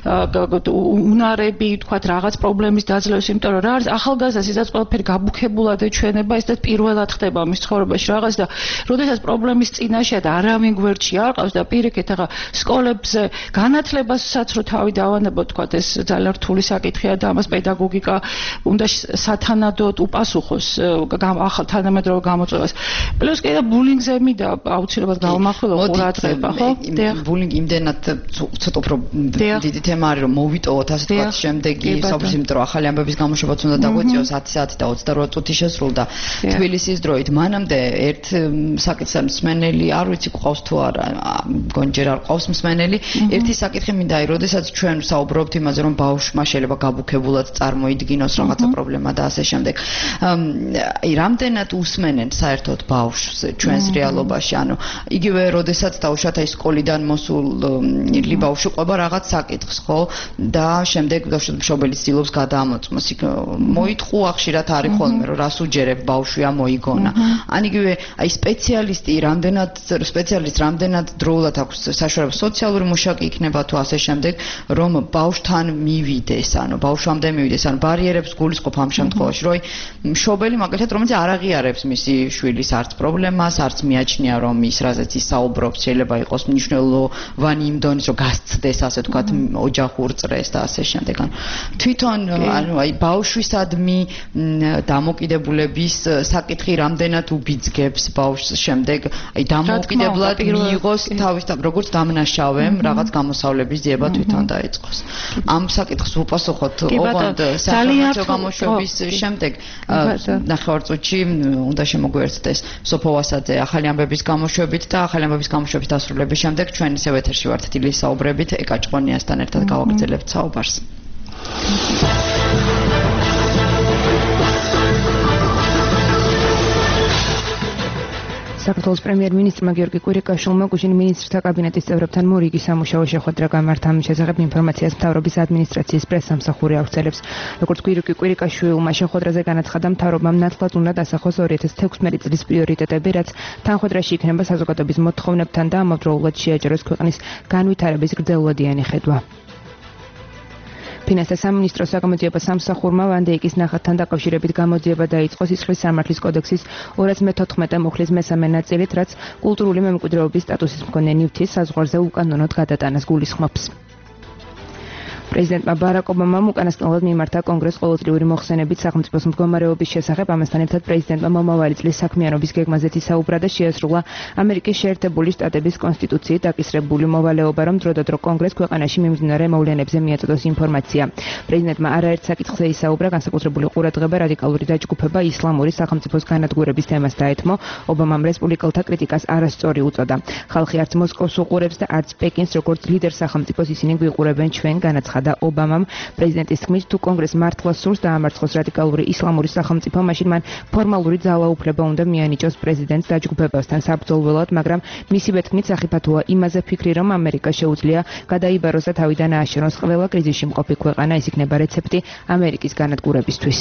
უნარები, თქვათ, რაღაც პრობლემის დაძლევს, იმიტომ რომ რა არის ახალგაზრდას ისაც ყველაფერი გაბუქებულად ეჩვენება, ეს და პირველად ხდება მის ცხოვრებაში რაღაც და როდესაც პრობლემის წინაშეა და არავინ გვერდში არ ყავს და პირიქით ახლა სკოლებზე განათლებასაც რო თავი დავანებოთ, თქვათ, ეს ძალიან რთული საკითხია და ამას პედაგოგიკა უნდა სათანადოდ უპასუხოს ახალ თანამედროვე გამოწვევას. პლუს კიდე ბულინგზე მინდა აუცილებლად გავამახვილო ყურადღება, ხო? ბულინგი იმდენად ცოტა უფრო დიდი თემა არის, რომ მოვიტოვოთ ასე თქვათ შემდეგი საუბრის, იმიტომ რომ ახალი ამბების გამოშვებაც უნდა დაგვეწიოს 10 საათი და 28 წუთი შესრულდა თბილისის დროით. მანამდე ერთ საკითხს მსმენელი არ ვიცი ყავს თუ არა, გონჯერ არ ყავს მსმენელი. ერთი საკითხი მინდა აი, როდესაც ჩვენ საუბრობთ იმაზე, რომ ბავშვმა შეიძლება გაბუქებულად წარმოიდგინოს რაღაცა პრობლემა და ასე შემდეგ. აი, რამდენად უსმენენ საერთოდ ბავშვს ჩვენს რეალობაში, ანუ იგივე როდესაც დაუშვათ აი სკოლიდან მოსული ბავშვი ყვება რაღაც საკითხს, ხო? და შემდეგ დაუშვათ მშობელი ცდილობს გადაამოწმოს. მოიტყუა ხშირად არის ხოლმე, რომ რას უჯერებ ბავშვია მოიგონა. ან იგივე აი სპეციალისტი რამდენად დროულად აქვს საშუალება სოციალური მუშაკი იქნება თუ ასე შემდეგ, რომ ბავშვთან მივიდეს, ანუ ბავშვამდე მივიდეს, ანუ ბარიერებს გულისხმობ ამ შემთხვევაში, რომ მშობელი მაგალითად რომელიც არ აღიარებს მისი შვილის არც პრობლემას, არც მიაჩნია რომ ის რაზეც ის საუბრობს შეიძლება იყოს მნიშვნელოვანი იმ დონის, რომ გასცდეს ასე ვთქვათ ოჯახურ წრეს და ასე შემდეგ. ანუ თვითონ ანუ აი ბავშვისადმი დამოკიდებულების საკითხი რამდენად უბიძგებს ბავშვს შემდეგ აი დამოუკიდებლად მიიღოს თავის როგორც დამნაშავემ რაღაც გამოსავლების ძიება თვითონ დაიწყოს. ამ საკითხს უპასუხოთ ოღონდ ძალიან გამოშვების შემდეგ ნახევარწუთში უნდა შემოგვიერთდეს სოფო ვასაძე ახალი ამბების გამოშვებით და ახალი ამბების გამოშვების დასრულების შემდეგ ჩვენ ისევ ეთერში ვართ დილის საუბრებით ეკა ჭყონიასთან ერთად გავაგრძელებთ საუბარს. საქართველოს პრემიერ-მინისტრმა გიორგი კვირიკაშვილმა გუშინ მინისტრთა კაბინეტის წევრებთან მორიგი სამუშაო შეხვედრა გამართა. ამ შესახებ ინფორმაციას მთავრობის ადმინისტრაციის პრესსამსახური აღწერებს. როგორც გიორგი კვირიკაშვილმა შეხვედრაზე განაცხადა, მთავრობამ ნათლად უნდა დასახოს 2016 წლის პრიორიტეტები, რაც თანხმედრაში იქნება საზოგადოების მოთხოვნებთან და ამავდროულად შეაჯეროს ქვეყნის განვითარების გრძელვადიანი ხედვა. ფინანსთა სამინისტროს საგამოძიებო სამსახურმა ვანდეიკის ნახატთან დაკავშირებით გამოძიება დაიწყო სისხლის სამართლის კოდექსის 2014 მუხლის მესამე ნაწილით, რაც კულტურული მემკვიდრეობის სტატუსის მქონე ნივთის საზღვარზე უკანონოდ გადატანას გულისხმობს. პრეზიდენტმა ბარაკ ობამამ უკანასკნელად მიმართა კონგრესს ყოველწლიური მოხსენებით სახელმწიფოს მდგომარეობის შესახებ. ამასთან ერთად პრეზიდენტმა მომავალი წლის საქმიანობის გეგმაზე ისაუბრა და შეასრულა ამერიკის შეერთებული შტატების კონსტიტუციით დაკისრებული მოვალეობა, რომ დროდადრო კონგრესს ქვეყანაში მიმდინარე მოვლენებზე მიაწოდოს ინფორმაცია. პრეზიდენტმა არაერთ საკითხზე ისაუბრა, განსაკუთრებული ყურადღება რადიკალური დაჯგუფება ისლამური სახელმწიფოს განადგურების თემას დაეთმო. ობამამ რესპუბლიკელთა კრიტიკას არასწორი უწოდა. ხალხი არც მოსკოვს უყურებს და არც პეკინს, როგორც ლიდერ სახელმწიფოს ისინი გვიყურებენ ჩვენ, განაცხადა ობამამ. პრეზიდენტის თქმით, თუ კონგრესს მართლა სურს დაამარცხოს რადიკალური ისლამური სახელმწიფო, მაშინ მან ფორმალური ძალაუფლება უნდა მიანიჭოს პრეზიდენტს დაჯგუფებასთან საბრძოლველად, მაგრამ მისივე თქმით, სახიფათოა იმაზე ფიქრი, რომ ამერიკა შეუძლია გადაიბაროს და თავიდან ააშენოს ყველა კრიზისში მყოფი ქვეყანა, ეს იქნება რეცეპტი ამერიკის განადგურებისთვის.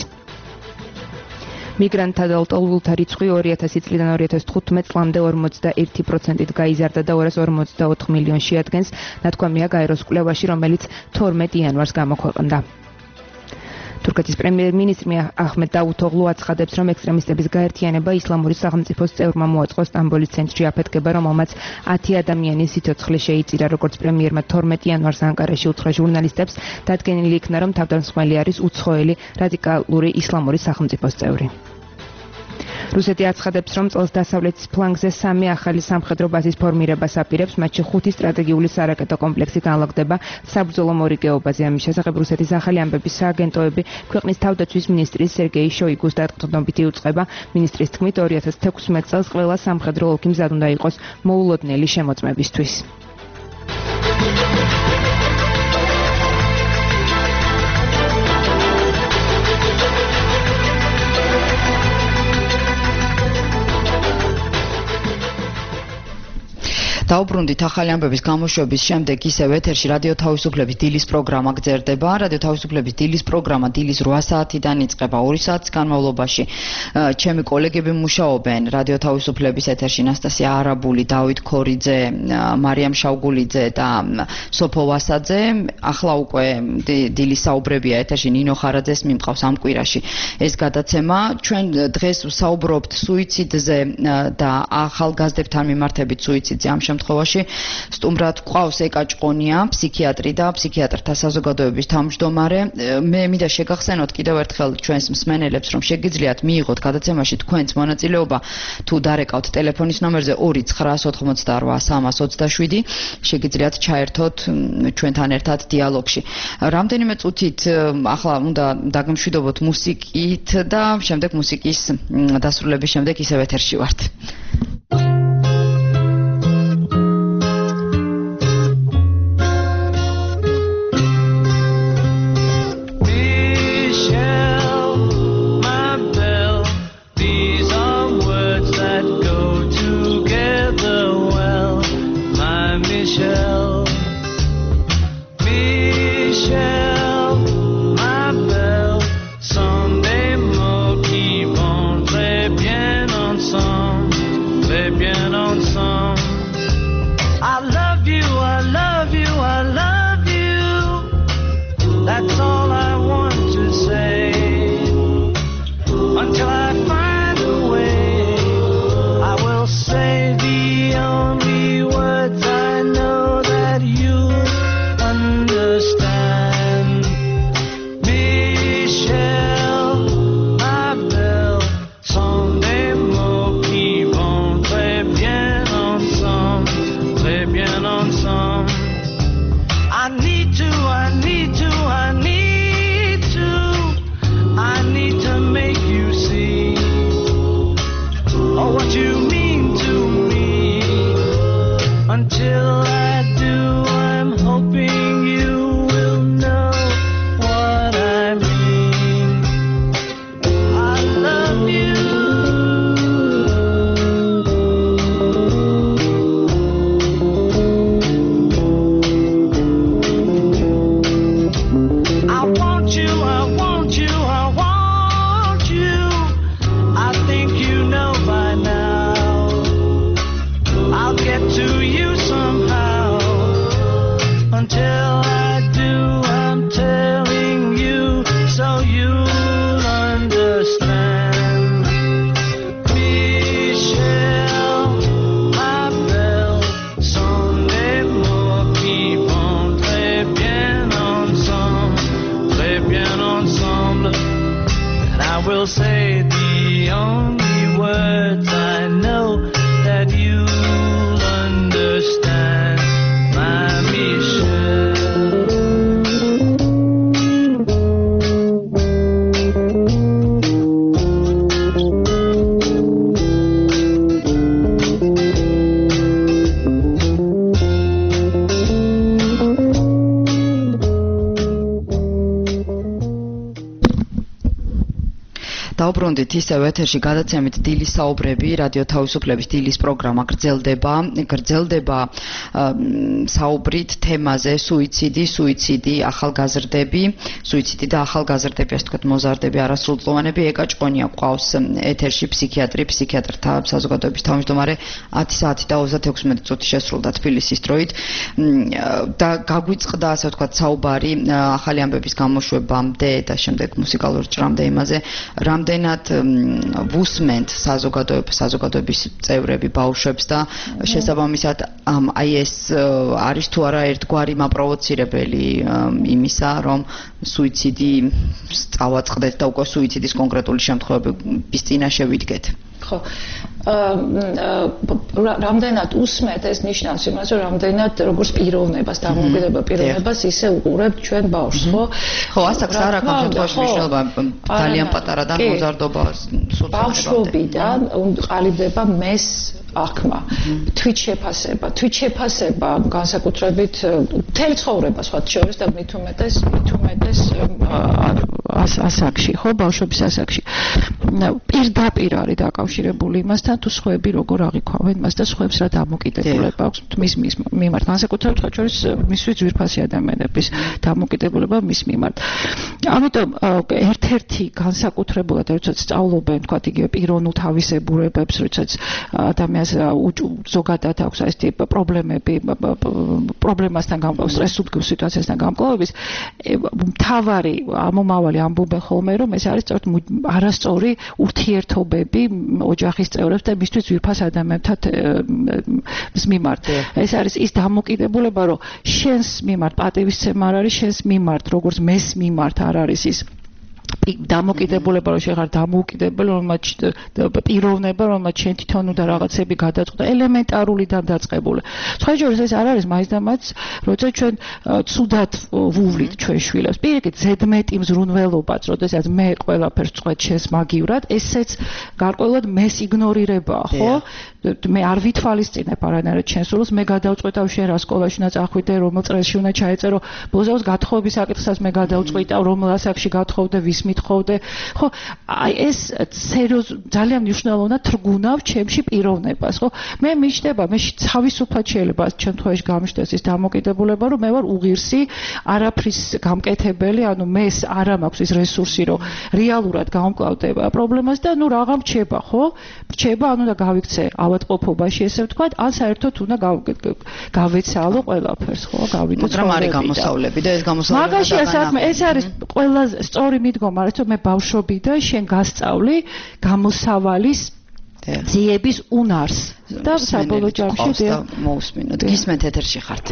მიგრანტთა და ლტოლვილთა რიცხვი 2000 წლიდან 2015 წლამდე 41%-ით გაიზარდა და 254 მილიონს შეადგენს, ნათქვამია გაეროს კვლევაში, რომელიც 12 იანვარს გამოქვეყნდა. თურქეთის პრემიერ-მინისტრი აჰმედ დავუთოღლუ აცხადებს, რომ ექსტრემისტების გაერთიანება ისლამური სახელმწიფოს წევრმა მოაწყო სტამბოლის ცენტრში აფეთქება, რომელმაც 10 ადამიანის სიცოცხლე შეიწირა. როგორც პრემიერმა 12 იანვარს ანკარაში უთხრა ჟურნალისტებს, დადგენილი იქნა, რომ თავდამსხმელი არის უცხოელი რადიკალური ისლამური სახელმწიფოს წევრი. რუსეთი აცხადებს, რომ წელს დასავლეთის ფლანგზე 3 ახალი სამხედრო ბაზის ფორმირებას აპირებს, მათში 5 სტრატეგიული სარაკეტო კომპლექსი განლაგდება საბრძოლო მორიგეობაზე. ამის შესახებ რუსეთის ახალი ამბების სააგენტოები ქვეყნის თავდაცვის მინისტრის სერგეი შოიგუს დატყდნობით იუწყება. მინისტრის თქმით, 2016 წელს ყველა სამხედრო ოლქი მზად უნდა იყოს მოულოდნელი შემოწმებისთვის. დაუბრუნდით ახალი ამბების გამოშვების შემდეგ ისევ ეთერში რადიო თავისუფლების დილის პროგრამა გრძელდება. რადიო თავისუფლების დილის პროგრამა დილის 8 საათიდან იწყება 2 საათის განმავლობაში. ჩემი კოლეგები მუშაობენ რადიო თავისუფლების ეთერში ნასტასია არაბული, დავით ქორიძე, მარიამ შავგულიძე და სოფო ვასაძე. ახლა უკვე დილის საუბრებია ეთერში ნინო ხარაძეს მიმყავს ამ კვირაში ეს გადაცემა. ჩვენ დღეს ვსაუბრობთ სუიციდზე და ახალგაზრდებთან მიმართებით სუიციდზე. ამ შემთხვევაში სტუმრად გვყავს ეკა ჭყონია, ფსიქიატრი და ფსიქიატრთა საზოგადოების თავმჯდომარე. მე მინდა შეგახსენოთ კიდევ ერთხელ ჩვენს მსმენელებს, რომ შეგიძლიათ მიიღოთ გადაცემაში თქვენს მონაწილეობა თუ დარეკავთ ტელეფონის ნომერზე 2988327. შეგიძლიათ ჩაერთოთ ჩვენთან ერთად დიალოგში. რამდენიმე წუთით ახლა უნდა დაგემშვიდობოთ მუსიკით და შემდეგ მუსიკის დასრულების შემდეგ ისევ ეთერში ვართ. I need to until I do, I'm telling you so you'll understand. Michel, ma belle, sont les mots qui vont très bien ensemble. And I will say the only words I know that you'll understand, my Michel. დაუბრუნდით ისევ ეთერში გადაცემით დილის საუბრები, რადიო თავისუფლების დილის პროგრამა გრძელდება საუბრით თემაზე სუიციდი, ახალგაზრდები, სუიციდი და ახალგაზრდები, ასე ვთქვათ, მოზარდები, არასრულწლოვანები. ეკა ჭყონია ყავს ეთერში ფსიქიატრთა საზოგადოების თავმჯდომარე 10 საათი და 36 წუთი შესრულდა თბილისის დროით და გაგვიწყდა, ასე ვთქვათ, საუბარი ახალი ამბების გამოშვებამდე და შემდეგ მუსიკალური ჭრამდე იმაზე, რამდენად ვუსმენთ საზოგადოების წევრები ბავშვებს და შესაბამისად აი ეს არის თუ არა ერთგვარი მაპროვოცირებელი იმისა, რომ სუიციდი წავაწყდეთ და უკვე სუიციდის კონკრეტული შემთხვევების წინაშე ვიდგეთ. ხო რამდენად უსმეთ ეს ნიშნავს იმას, რომ რამდენად როგორც პიროვნებას დამოუკიდებელ პიროვნებას ისე უყურებთ ჩვენ ბავშვს, ხო? ხო, ასაკს არ აქვს შემთხვევაში მნიშვნელობა, ძალიან პატარადან მოზარდობა სულწლოვანებამდე. ბავშვობიდან ყალიბდება მეს აღქმა, თვით შეფასება განსაკუთრებით მთელი ცხოვრება სხვა შორის და მით უმეტეს ასაკში, ხო, ბავშვობის ასაკში. პირდაპირ არის დაკავშირებული იმასთან, თუ სხვები როგორ აღიქვავენ მას და სხვებს რა დამოკიდებულება აქვს მის მიმართ, განსაკუთრებით სხვა შორის მისთვის ძვირფასი ადამიანების დამოკიდებულება მის მიმართ. ამიტომ ერთ-ერთი განსაკუთრებულად როდესაც სწავლობენ, თქვათ, იგივე პიროვნულ თავისებურებებს, როდესაც ადამიანს ზოგადად აქვს ესეთი პრობლემასთან გამკლავ, სტრესულ სიტუაციასთან გამკლავების, მთავარი ამომავალი ამბობენ ხოლმე, რომ ეს არის სწორედ არასწორი ურთიერთობები ოჯახის წევრებს და მისთვის ძვირფას ადამიანებთან მიმართ. ეს არის ის დამოკიდებულება, რომ შენს მიმართ პატივისცემა არ არის, შენს მიმართ როგორც მეს მიმართ არ არის ის დამოკიდებულება, რომ შეხარ დამოუკიდებელი, რომელმაც პიროვნება, რომელმაც შენ თვითონ უნდა რაღაცები გადაწყდა, ელემენტარულიდან დაწყებული. სხვა შორის ეს არ არის მაინც და მაინც, როცა ჩვენ ცუდად ვუვლით ჩვენ შვილებს. პირიქით, ზედმეტი მზრუნველობაც, როდესაც მე ყველაფერს წყვეთ შენს მაგივრად, ესეც გარკვეულად მეს იგნორირებაა, ხო? მე არ ვითვალისწინებ არანაირად შენს სულს, მე გადავწყვეტავ შენ რა სკოლაში უნდა წახვიდე, რომელ წრეში უნდა ჩაეწერო, ბოზავს გათხოვების საკითხსაც მე გადავწყვიტავ, რომელ ასაკში გათხოვდე, ვის მithხოვდე. ხო, აი ეს ძალიან მნიშვნელოვნად თრგუნავ ჩემში პიროვნებას, ხო? მე მიჩნდება, მე თავისუფლად შეიძლება შემთხვევაში გამიშდეს ის დამოკიდებულება, რომ მე ვარ უღირსი, არაფრის გამკეთებელი, ანუ მე არ მაქვს ის რესურსი, რომ რეალურად გავმკლავდე პრობლემას და ნუ რაღა მრჩება, ხო? მრჩება, ანუ და გავიქცე ავადმყოფობაში, ესე ვთქვათ, ან საერთოდ უნდა გავეცალო ყველაფერს, ხო? გავიდე ცხოვრებიდან. მაგრამ არის გამოსავლები და ეს გამოსავლები მაგაშია საქმე, ეს არის ყველაზე სწორი მიდგომა, რომ მე ბავშვობიდან შენ გასწავლი გამოსავალის ძიების უნარს და საბოლოო ჯამში მოусმინოთ. გისმენთ ეთერში ხართ.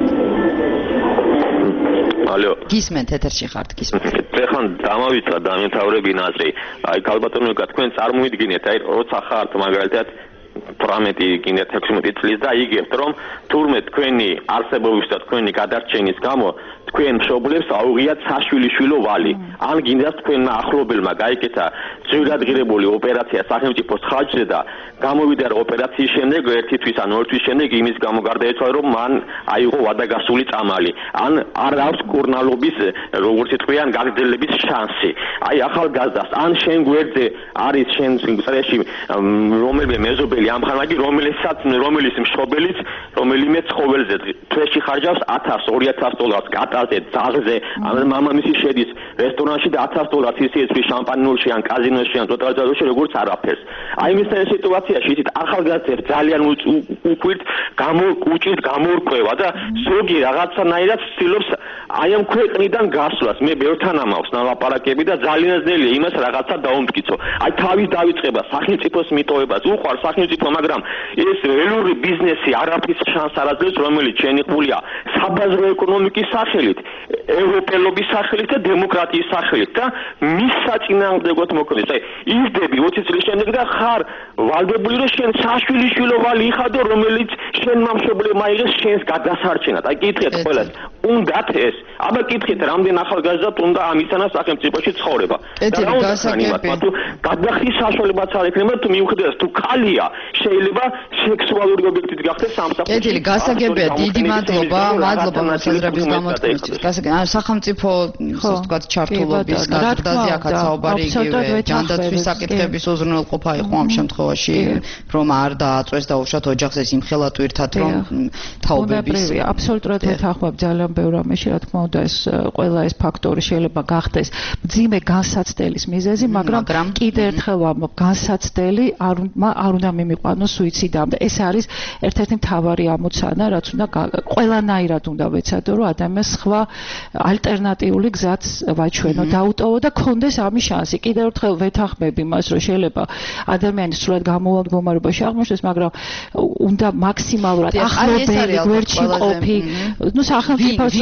ალო. გისმენთ ეთერში ხართ, გისმენთ. ეხლა დამავიწყდა დამთავრები ნაზრი. აი ქალბატონო, თქვენ წარმოიდგინეთ, აი როცა ხართ მაგალითად 18 გინდა 16 წლის და იგებთ რომ თურმე თქვენი არსებობის და თქვენი გადარჩენის გამო თქვენ მშობლებს აუღიათ საშვილიშვილო ვალი. ან გინდა თქვენმა ახლობელმა გაიკეთა ძვირადღირებული ოპერაცია სახელმწიფოს ხარჯზე და გამოვიდა რომ ოპერაციის შემდეგ ერთი თვის ან ორი თვის შემდეგ იმის გამო გარდაეცვალა რომ მან აიღო ვადაგასული წამალი. ან არ აქვს კურნალობის როგორც იტყვიან გაგრძელების შანსი. აი ახალგაზრდას ან შენ გვერდზე არის შენ წრეში რომელიმე მეზობელი ამ ხან ამაგი რომელიც მშობელიც რომელიმე ცხოველზე თვეში ხარჯავს 1000-2000 დოლარს კატარზე, ძაღლზე, მამამისი შედის რესტორანში და 1000 დოლარს ისეცვი შამპანურში ან კაზინოში ან ტოტალიზატორში როგორც არაფერს. აი მისთან სიტუაციაში ისეთ ახალგაზრდებს ძალიან უკვირთ გამორკვევა და ზოგი რაღაცანაირად ცდილობს აი ამ ქვეყნიდან გასვლას. მე ბევრთან ამავს ნალაპარაკები და ძალიან ძნელია იმას რაღაცა დაუმტკიცო. აი თავის დავიწყება სახელმწიფოს მიტოვებას უყვარ სახელმწიფო, მაგრამ ეს ველური ბიზნესი არაფრის შანსს არ აძლევს, რომელიც შენიღებულია საბაზრო ეკონომიკის სახელით, ევროპელობის სახელით და დემოკრატიის სახელით და მის საწინააღმდეგოდ მოქმედებს. აი იზრდები 20 წლის შემდეგ და ხარ ვალდებული რომ შენ საშვილიშვილოვანი იხადო, რომელიც შენ მამშობლებმა იღეს შენს გადასარჩენად. აი კითხეთ ყველას, უნდათ ეს? აბა კითხეთ, რამდენ ახალგაზრდად უნდა ამისანა სახელმწიფოში ცხოვრება? და რა უნდა განიმატო? თუ გადახდის საშუალებაც არ ექნება, თუ მიუხედავად თუ ქალია, შეიძლება სექსუალური ობიექტით გახდეს სამსახურში. კეთილი, გასაგებია, დიდი მადლობა მოსაზრების გამოთქმისთვის. სახელმწიფო, ასე ვთქვათ, ჩართულობის გაზრდაზე აქაც საუბარი იგივე ჯანდაცვის საკითხების უზრუნველყოფა იყო ამ შემთხვევაში, რომ არ დააწვეს და უშოთ ოჯახს ეს იმხელა თვირთად, რომ თაობების აბსოლუტურად მეთანხმებ ძალიან ბევრ ამაში, რა თქმა უნდა, ეს ყველა ეს ფაქტორი შეიძლება გახდეს მძიმე განსაცდელის მიზეზი, მაგრამ კიდევ ერთხელ ვამბობ, განსაცდელი არ უნდა მიმიყვანოს სუიციდამდე. ეს არის ერთ-ერთი მთავარი ამოცანა, რაც უნდა ყველანაირად უნდა ვეცადო, რომ ადამიანს სხვა ალტერნატიული გზაც ვაჩვენო, დაუტოვო და კონდეს ამის შანსი. კიდევ ერთხელ ვეთანხმებ იმას, რომ შეიძლება ადამიანი სრულად გამოვლა მდგომარეობაში აღმოჩნდეს, მაგრამ უნდა მაქსიმალურად ახლობელი გვერდში ყოფი. ნუ სახელმწიფოს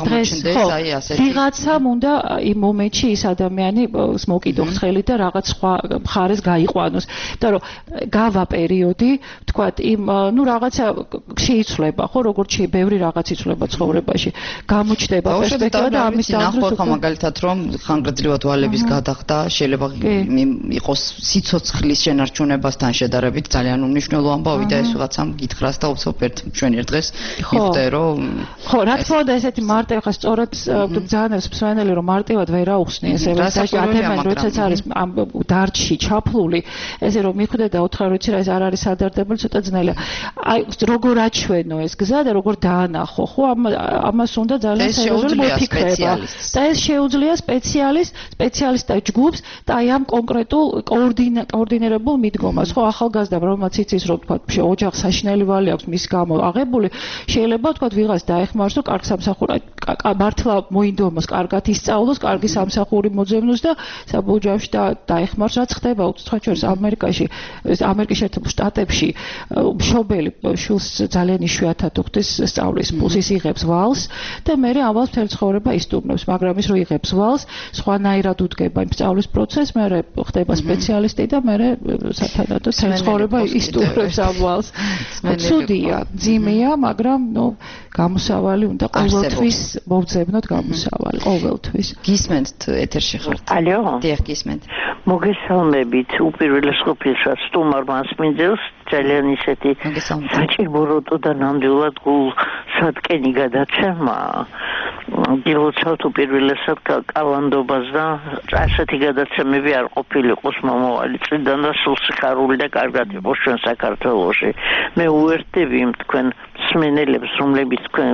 ვიღაცამ უნდა იმ მომენტში ის ადამიანი მოკიდო ხელით და რაღაც სხვა მხარეს გაიყვანოს. იმიტომ რომ გავა პერიოდი, თქვათ, იმ ნუ რაღაცა შეიცვლება, ხო, როგორც ბევრი რაღაც იცვლება ცხოვრებაში. გამოჩნდება პერსპექტივა და ამის ნახოთ მაგალითად, რომ ხანგრძლივად ვალების გადახდა შეიძლება იყოს სიცოცხლის შენარჩუნებასთან შედარებით ძალიან უმნიშვნელო ამბავი და ეს ვიღაცამ გითხრას და უცებ ჩვენ ერთ დღეს მიხვდე, რომ ხო, რა თქმა უნდა, ესეთი მარტივი ხა სწორად ბრძანებს მსვენელი, რომ მარტივად ვერ აუხსნი ესე ადამიანი, როდესაც არის ამ დარჩში ჩაფლული, ესე რომ მიხვდე და უთხრა, რომ იცი რა, ეს არ არის სადარდებელი, ცოტა ძნელია. აი, როგორ აჩვენო ეს გზა და როგორ დაანახო, ხო, ამას უნდა ძალიან სერიოზული მოფიქრება. და ეს შეუძლია სპეციალისტ და ჯგუფს და აი ამ კონკრეტულ კოორდინირებულ მიდგომას, ხო, ახალგაზრდა, რომელმაც იცის, რომ თქვა, ოჯახს საშინელი ვალი აქვს მის გამო აღებული, შეიძლება თქვა ვიღაც დაეხმაროს, რომ კარგ სამსახური მართლა მოინდომოს, კარგად ისწავლოს, კარგი სამსახური მოძებნოს და საბოლოო ჯამში დაეხმაროს, რაც ხდება უცხოეთ შორის ამერიკის შეერთებულ შტატებში მშობელი შვილს ძალიან იშვიათად უხდის სწავლის ფულს, ის იღებს ვალს და მე ამ ვალს მთელი ცხოვრება ისტუმრებს, მაგრამ ის რო იღებს ვალს, სხვანაირად უდგება იმ სწავლის პროცესს, მე ხდება სპეციალისტი და მე სათანადოდ მთელი ცხოვრება ისტუმრებს ამ ვალს. ცუდია, ძიმეა, მაგრამ ნუ გამოსავალი უნდა ყოველთვის მოვძებნოთ გამოსავალი ყოველთვის. გისმენთ ეთერში ხართ? ალო? დიახ, გისმენთ. მოგესალმებით, უპირველეს ყოვლისა სტუმარ მასმინძელს ძალიან ისეთი საჭიროებო და ნამდვილად გულსადკენი გადაცემა. გილოცავთ უპირველესად კალანდობას და ასეთი გადაცემები არ ყოფილიყოს მომავალი წლიდან და სულ სიხარული და კარგად იყოს ჩვენ საქართველოში. მე უერთდები იმ თქვენ მსმენელებს, რომლებიც თქვენ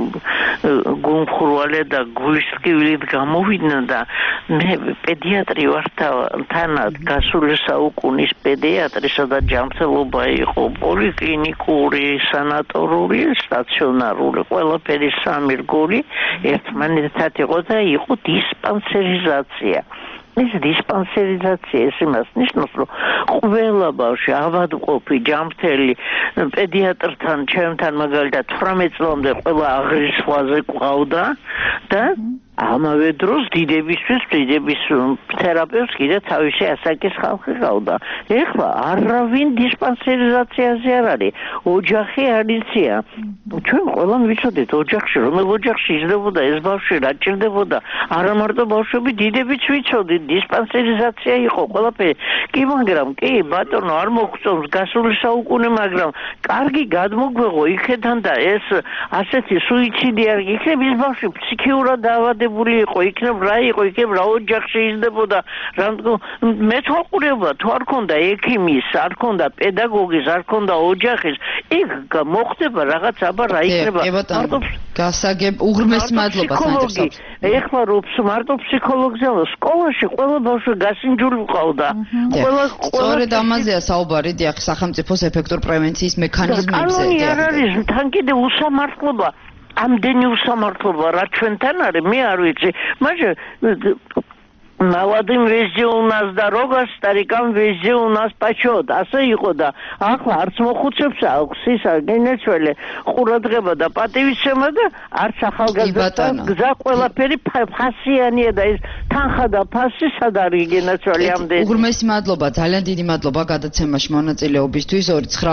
გულმხურვალე და გულისრგვილით გამოვიდნენ და მე პედიატრი ვარ თანად გასული საუკუნის პედიატრი, სადაც ჯანმრთელობა იყო პოლიკლინიკური, სანატორიული, სტაციონარული, ყველაფერი სამი რგოლი ერთმანეთთან იყო და იყო დისპანსერიზაცია. ეს დისპანსერიზაცია ეს იმას ნიშნავს, რომ ყველა ბავშვი ავადმყოფი, ჯანმრთელი პედიატრთან, ჩემთან მაგალითად 18 წლამდე ყველა აღრის ხვაზე ყავდა და ამავე დროს დიდების თერაპევტს კიდე თავისი ასაკის ხალხი ყავდა. ეხლა არავინ დისპანსერიზაციაზე არ არის. ოჯახი არ იცია. ჩვენ ყველამ ვიცოდეთ ოჯახში, რომელ ოჯახში იზრდებოდა ეს ბავშვი, რა ჭირდებოდა. არა მარტო ბავშვები, დიდებიც ვიცოდით, დისპანსერიზაცია იყო ყველაფერი. კი, მაგრამ კი, ბატონო, არ მოგწონს გასული საუკუნე, მაგრამ კარგი გადმოგვეღო იქედან და ეს ასეთი სუიციდი არ იქნებ, ის ბავშვი ფსიქიურად დაავადებული დამოკიდებული იყო, იქნებ რა იყო, იქნებ რა ოჯახში იზრდებოდა, მე თვალყურება თუ არ ქონდა ექიმის, არ ქონდა პედაგოგის, არ ქონდა ოჯახის, იქ მოხდება რაღაც აბა რა იქნება. გასაგებ უღრმესი მადლობა საინტერესო. ეხლა მარტო ფსიქოლოგზე სკოლაში ყველა ბავშვი გასინჯული ყავდა. სწორედ ამაზეა საუბარი, დიახ, სახელმწიფოს ეფექტურ პრევენციის მექანიზმებზე. კანონი არ არის, თან კიდე უსამართლობა. ამდენი უსამართლობა რა ჩვენთან არის, მე არ ვიცი. მაგრამ молодым везде у нас дорога, старикам везде у нас почет. ასე იყო და ახლა არც მოხუცებს აქვს ისა გენეცველი ყურადღება და პატივისცემა და არც ახალგაზრდა გზა ყველაფერი ფასიანია და ეს თანხა და ფასი სად არის გენეცველი ამდენი. უღრმესი მადლობა, ძალიან დიდი მადლობა გადაცემაში მონაწილეობისთვის.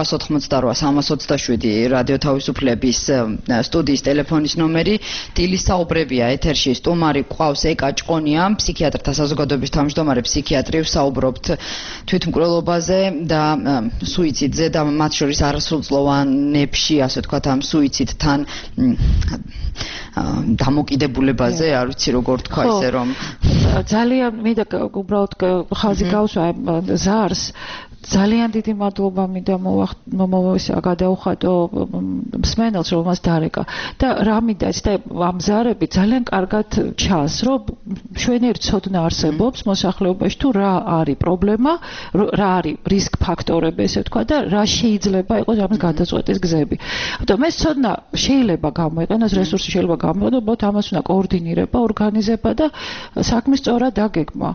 299-327 რადიო თავისუფლების სტუდიის ტელეფონის ნომერი. დილის საუბრებია ეთერში. სტუმარი ყავს ეკა ჭყონია, ფსიქიატრთა საზოგადოების თავმჯდომარე ფსიქიატრი, ვსაუბრობთ თვითმკვლელობაზე და სუიციდზე და მათ შორის არასრულწლოვანებში, ასე ვთქვათ, ამ სუიციდთან დამოკიდებულებაზე, არ ვიცი როგორ თქვა ისე რომ ძალიან მინდა უბრალოდ ხაზი გავსვა ზარს ძალიან დიდი მადლობა მინდა გადაუხატო მსმენელს რომ მას დარეკა და რა მინდა და ამ ზარები ძალიან კარგად ჩანს რომ შვენიერი ცოდნა არსებობს მოსახლეობაში თუ რა არის პრობლემა რა არის რისკ ფაქტორები ესე ვთქვა და რა შეიძლება იყოს ამის გადაწყვეტის გზები და მე ცოდნა შეიძლება გამოიყენოს რესურსი შეიძლება გამოიყენოს უბრალოდ ამას უნდა კოორდინირება ორგანიზება და საქმე სწორად დაგეგმა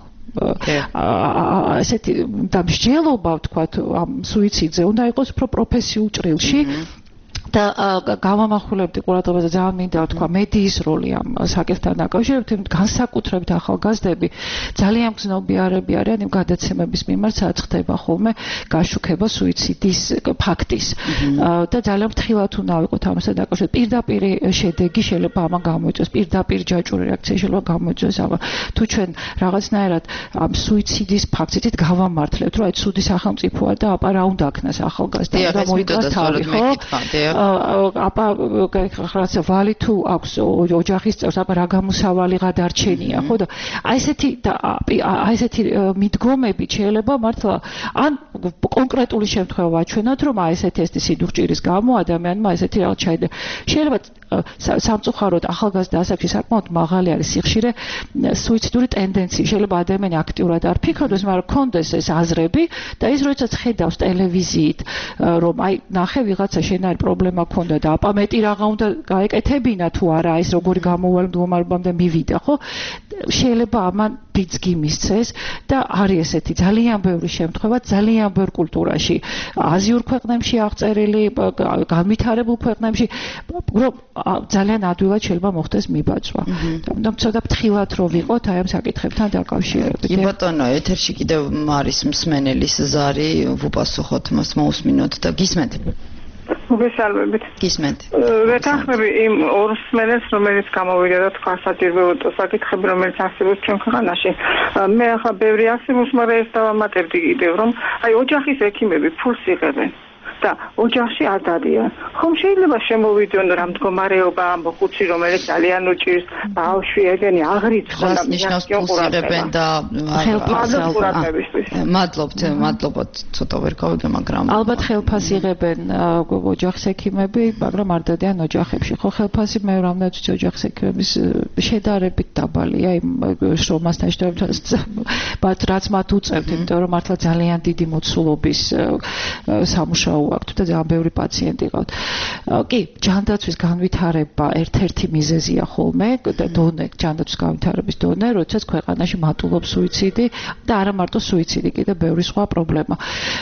ასეთი დამსჯელობა ვთქვათ ამ სუიციდზე უნდა იყოს უფრო პროფესიულ ჭრილში და გამამახვილებდი ყურადღებას ძალიან მინდა ვთქვა მედიის როლი ამ საკითხთან დაკავშირებით განსაკუთრებით ახალგაზრდები ძალიან გზნობიარები არიან იმ გადაცემების მიმართ სადაც ხდება ხოლმე გაშუქება სუიციდის ფაქტის და ძალიან ფრთხილად უნდა ვიყოთ ამასთან დაკავშირებით პირდაპირ შედეგი შეიძლება ამან გამოიწვიოს პირდაპირ ჯაჭვური რეაქცია შეიძლება გამოიწვიოს აბა თუ ჩვენ რაღაცნაირად ამ სუიციდის ფაქტით გავამართლებთ რომ აი ცუდი სახელმწიფოა და აბა რა უნდა აქნას ახალგაზრდა და მოიგოს თავი ხო აბა რაღაც ვალი თუ აქვს ოჯახის წევრს აბა რა გამოსავალი გადარჩენია ხო და აი ესეთი მიდგომები შეიძლება მართლა ან კონკრეტული შემთხვევა ვაჩვენოთ რომ აი ესეთი სიდუხჭირის გამო ადამიანმა ესეთი რაღაც ჩაიდე შეიძლება სამწუხაროდ ახალგაზრდა ასაკში საკმაოდ მაღალი არის სიხშირე სუიციდური ტენდენცია შეიძლება ადამიანი აქტიურად არ ფიქრობდეს მაგრამ კონდეს ეს აზრები და ის როდესაც ხედავს ტელევიზიით რომ აი ნახე ვიღაცა შენ არის პრობლემა ქონდა და აპა მეტი რაღა უნდა გაეკეთებინა თუ არა ეს როგორი გამოვალ მდგომარეობამდე მივიდა ხო შეიძლება ამან ბიძგი მისცეს და არის ესეთი ძალიან ბევრი შემთხვევა ძალიან ბევრ კულტურაში აზიურ ქვეყნებში აღწერილი განვითარებულ ქვეყნებში რომ ძალიან ადვილად შეიძლება მოხდეს მიბაძვა და ცოტა ფრთხილად რო ვიყოთ აი ამ საკითხებთან დაკავშირებით კი ბატონო ეთერში კიდევ არის მსმენელის ზარი ვუპასუხოთ მას მოусმინოთ და გისმენთ მოგესალმებით. გისმენთ. ვეთანხმები იმ ორ მსმენელს, რომელიც გამოვიდა და თქვა საჭიროებო საკითხები, რომელიც არსებობს ჩვენ ქვეყანაში. მე ახლა ბევრი არსებობს, მაგრამ ეს დავამატებდი კიდევ, რომ აი ოჯახის ექიმები ფულს იღებენ. და ოჯახში არ დადიან. ხომ შეიძლება შემოვიდონ რა მდგომარეობა ამ ხუთი რომელიც ძალიან უჭირს ბავშვი ეგენი აღრიცხვა და მისნოსწრებენ და მადლობთ ცოტა ვერ გავიგე მაგრამ ალბათ ხელფას იღებენ ოჯახის ექიმები მაგრამ არ დადიან ოჯახებში ხო ხელფასი მე რამდენიც ვიცი ოჯახის ექიმების შედარებით დაბალია იმ შრომასთან შედარებით რაც მათ უწევთ იმიტომ რომ მართლა ძალიან დიდი მოცულობის სამუშაო აქვს და ძალიან ბევრი პაციენტი ყავთ. კი, ჯანდაცვის განვითარება ერთ-ერთი მიზეზია ხოლმე და დონე, ჯანდაცვის განვითარების დონე, როდესაც ქვეყანაში მატულობს სუიციდი და არა მარტო სუიციდი, კიდე ბევრი სხვა პრობლემა.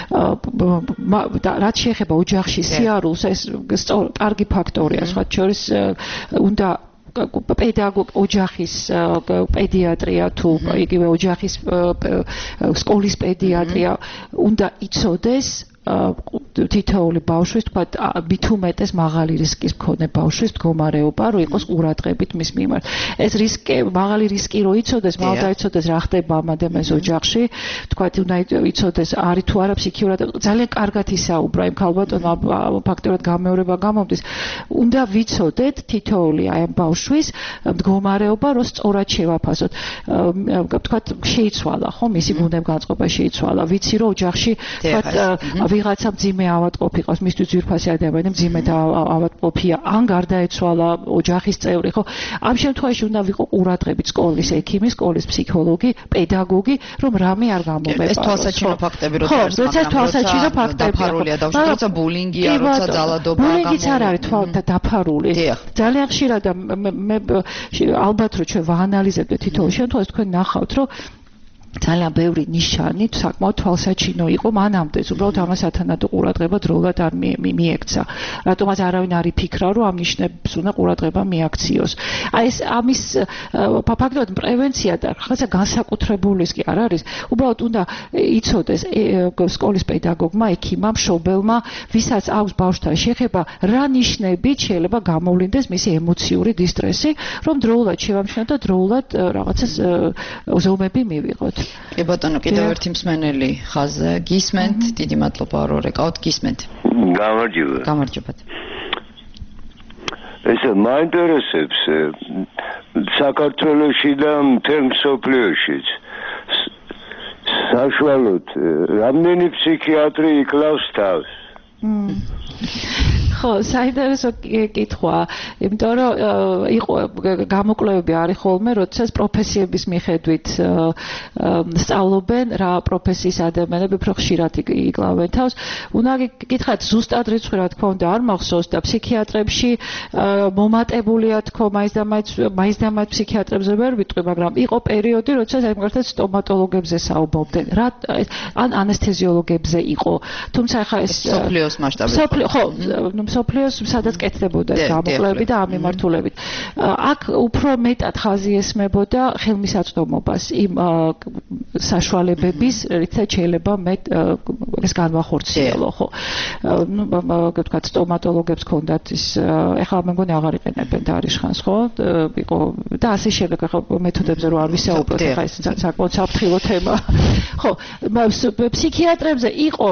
და რაც შეეხება ოჯახში სიარულს, ეს კარგი ფაქტორია, სხვა შორის უნდა ოჯახის პედიატრია თუ იგივე ოჯახის სკოლის პედიატრია უნდა იცოდეს თითოეული ბავშვის თქვა მით უმეტეს მაღალი რისკის მქონე ბავშვის მდგომარეობა რომ იყოს ყურადღებით მის მიმართ. ეს რისკი მაღალი რისკი რო იცოდეს, მალ დაიცოდეს რა ხდება ამ ადამიანის ოჯახში, თქვა უნდა იცოდეს არის თუ არა ფსიქიურად ძალიან კარგად ისაუბრა იმ ქალბატონმა ფაქტორად გამეორება გამომდის. უნდა ვიცოდეთ თითოეული აი ამ ბავშვის მდგომარეობა რო სწორად შევაფასოთ. თქვა შეიცვალა ხო მისი ბუნებგანწყობა შეიცვალა. ვიცი რომ ოჯახში თქვა ვიღაცა მძიმე ავადმყოფი ყავს, მისთვის ძვირფასი ადამიანი მძიმედ ავადმყოფია, ან გარდაეცვალა ოჯახის წევრი, ხო? ამ შემთხვევაში უნდა ვიყო ყურადღებით სკოლის ექიმი, სკოლის ფსიქოლოგი, პედაგოგი, რომ რამე არ გამომეპაროს. ეს თვალსაჩინო ფაქტები რო არის, როცა თვალსაჩინო ფაქტები დაფარულია და როცა ბულინგია, როცა ძალადობაა. ბულინგიც არ არის დაფარული. ძალიან ხშირად მე ალბათ რომ ჩვენ ვაანალიზებდეთ თითოეულ შემთხვევას, თქვენ ნახავთ რომ ძალიან ბევრი ნიშანი საკმაოდ თვალსაჩინო იყო მანამდე, უბრალოდ ამასათანადო ყურადღება დროულად არ მიექცა. რატომაც არავინ არ იფიქრა, რომ ამ ნიშნებს უნდა ყურადღება მიაქციოს. აი ეს ამის ფაქტობრივად პრევენცია და რაღაცა განსაკუთრებულის კი არ არის. უბრალოდ უნდა იცოდეს სკოლის პედაგოგმა, ექიმმა, მშობელმა, ვისაც აქვს ბავშვთან შეხება, რა ნიშნებით შეიძლება გამოვლინდეს მისი ემოციური დისტრესი, რომ დროულად შევამჩნიოთ და დროულად რაღაცას ზომები მივიღოთ. კი ბატონო, კიდევ ერთი მსმენელი ხაზზე გისმენთ, დიდი მადლობა რომ რეკავთ, გისმენთ. გამარჯობა. გამარჯობათ. ესე მაინტერესებს საქართველოში და მთელ მსოფლიოშიც საშუალოდ რამდენი ფსიქიატრი იკლავს თავს? ხო, საინტერესო კითხვა, იმიტომ რომ იყო გამოკვლევები არის ხოლმე, როდესაც პროფესიების მიხედვით სწავლობენ რა პროფესიის ადამიანები უფრო ხშირად იკლავენ თავს. უნდა გითხრათ ზუსტად რიცხვი რა თქმა უნდა არ მახსოვს და ფსიქიატრებში მომატებულია თქო მაინც და მაინც ფსიქიატრებზე ვერ ვიტყვი, მაგრამ იყო პერიოდი, როდესაც აი მაგალითად სტომატოლოგებზე საუბრობდნენ, ან ანესთეზიოლოგებზე იყო. თუმცა ახლა ეს სოფლიოს მასშტაბით ხო, სოფლიოს სადაც კეთდებოდა გამოკვლევები და ამ მიმართულებით. აქ უფრო მეტად ხაზი ესმებოდა ხელმისაწვდომობას, იმ საშუალებების, რითაც შეიძლება მეტ ეს განვახორციელო, ხო. ვთქვათ, სტომატოლოგებს ჰქონდათ ის, ეხლა მე მგონი აღარ იყენებენ დარიშხანს, ხო? იყო და ასე შემდეგ, ახლა მეთოდებზე რო არ ვისაუბროთ, ახლა ეს საკმაოდ საფრთხილო თემა. ხო, ფსიქიატრებზე იყო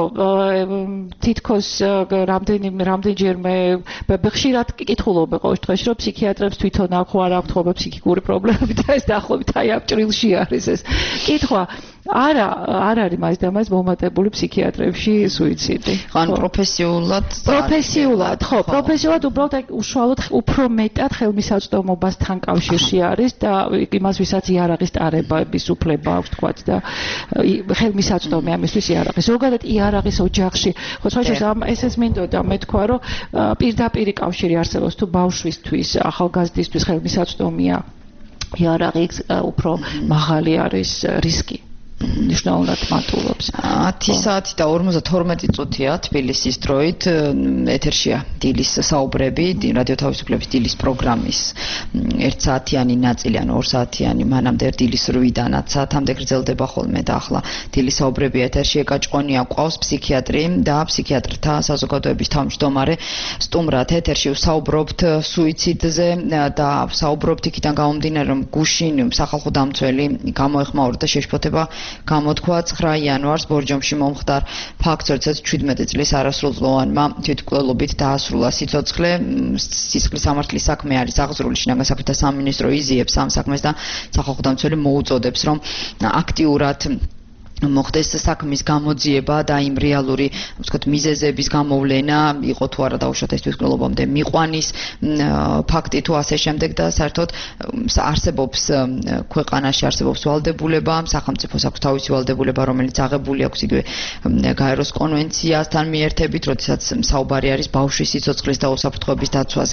თითქოს რამდენჯერმე ხშირად კითხულობ ყოველ შემთხვევაში რომ ფსიქიატრებს თვითონ აქვს არ აქვს ხოლმე ფსიქიკური პრობლემები და ეს დაახლოებით აი ამ ჭრილში არის ეს კითხვა. არ არის მაინც და მაინც მომატებული ფსიქიატრებში სუიციდი. ან პროფესიულად, ხო, პროფესიულად უბრალოდ უშუალოდ უფრო მეტად ხელმისაწვდომობასთან კავშირში არის და იმას ვისაც იარაღის ტარების უფლება აქვს თქვათ და ხელმისაწვდომი ამისთვის იარაღის. ზოგადად იარაღის ოჯახში, ხო, სხვა ესეც მინდოდა მე თქვა რომ პირდაპირი კავშირი არსებობს თუ ბავშვისთვის, ახალგაზრდისთვის ხელმისაწვდომია იარაღის უფრო მაღალი არის რისკი. ნიშნულად მატულობს. 10 საათი და 52 წუთია თბილისის დროით ეთერშია დილის საუბრები, რადიო თავისუფლების დილის პროგრამის 1 საათიანი ნაწილი, ანუ 2 საათიანი მანამდე დილის 8-დანაც საათამდე გრძელდება ხოლმე და ახლა დილის საუბრები ეთერში ეკაჭყონია ყავს ფსიქიატრი და ფსიქიატრთა საზოგადოების თავმჯდომარე. სტუმრად ეთერში ვსაუბრობთ სუიციდზე და ვსაუბრობთ იქიდან გამომდინარე რომ გუშინ სახალხო დამცველი გამოეხმაურა და შეშფოთება გამოთქვა 9 იანვარს ბორჯომში მომხდარ ფაქტს, როდესაც 17 წლის არასრულწლოვანმა თვითმკვლელობით დაასრულა სიცოცხლე. სისხლის სამართლის საქმე არის აღძრული შინაგან საქმეთა სამინისტრო იზიებს ამ საქმეს და სახალხო დამცველი მოუწოდებს რომ აქტიურად მოხდეს საქმის გამოძიება და იმ რეალური, ვთქვათ, მიზეზების გამოვლენა, იყო თუ არა დაუშვათ ეს თვითმკვლელობამდე მიყვანის ფაქტი თუ ასე შემდეგ და საერთოდ არსებობს ქვეყანაში არსებობს ვალდებულება, სახელმწიფოს აქვს თავისი ვალდებულება, რომელიც აღებული აქვს იგივე გაეროს კონვენციასთან მიერთებით, როდესაც საუბარი არის ბავშვის სიცოცხლის და უსაფრთხოების დაცვაზე.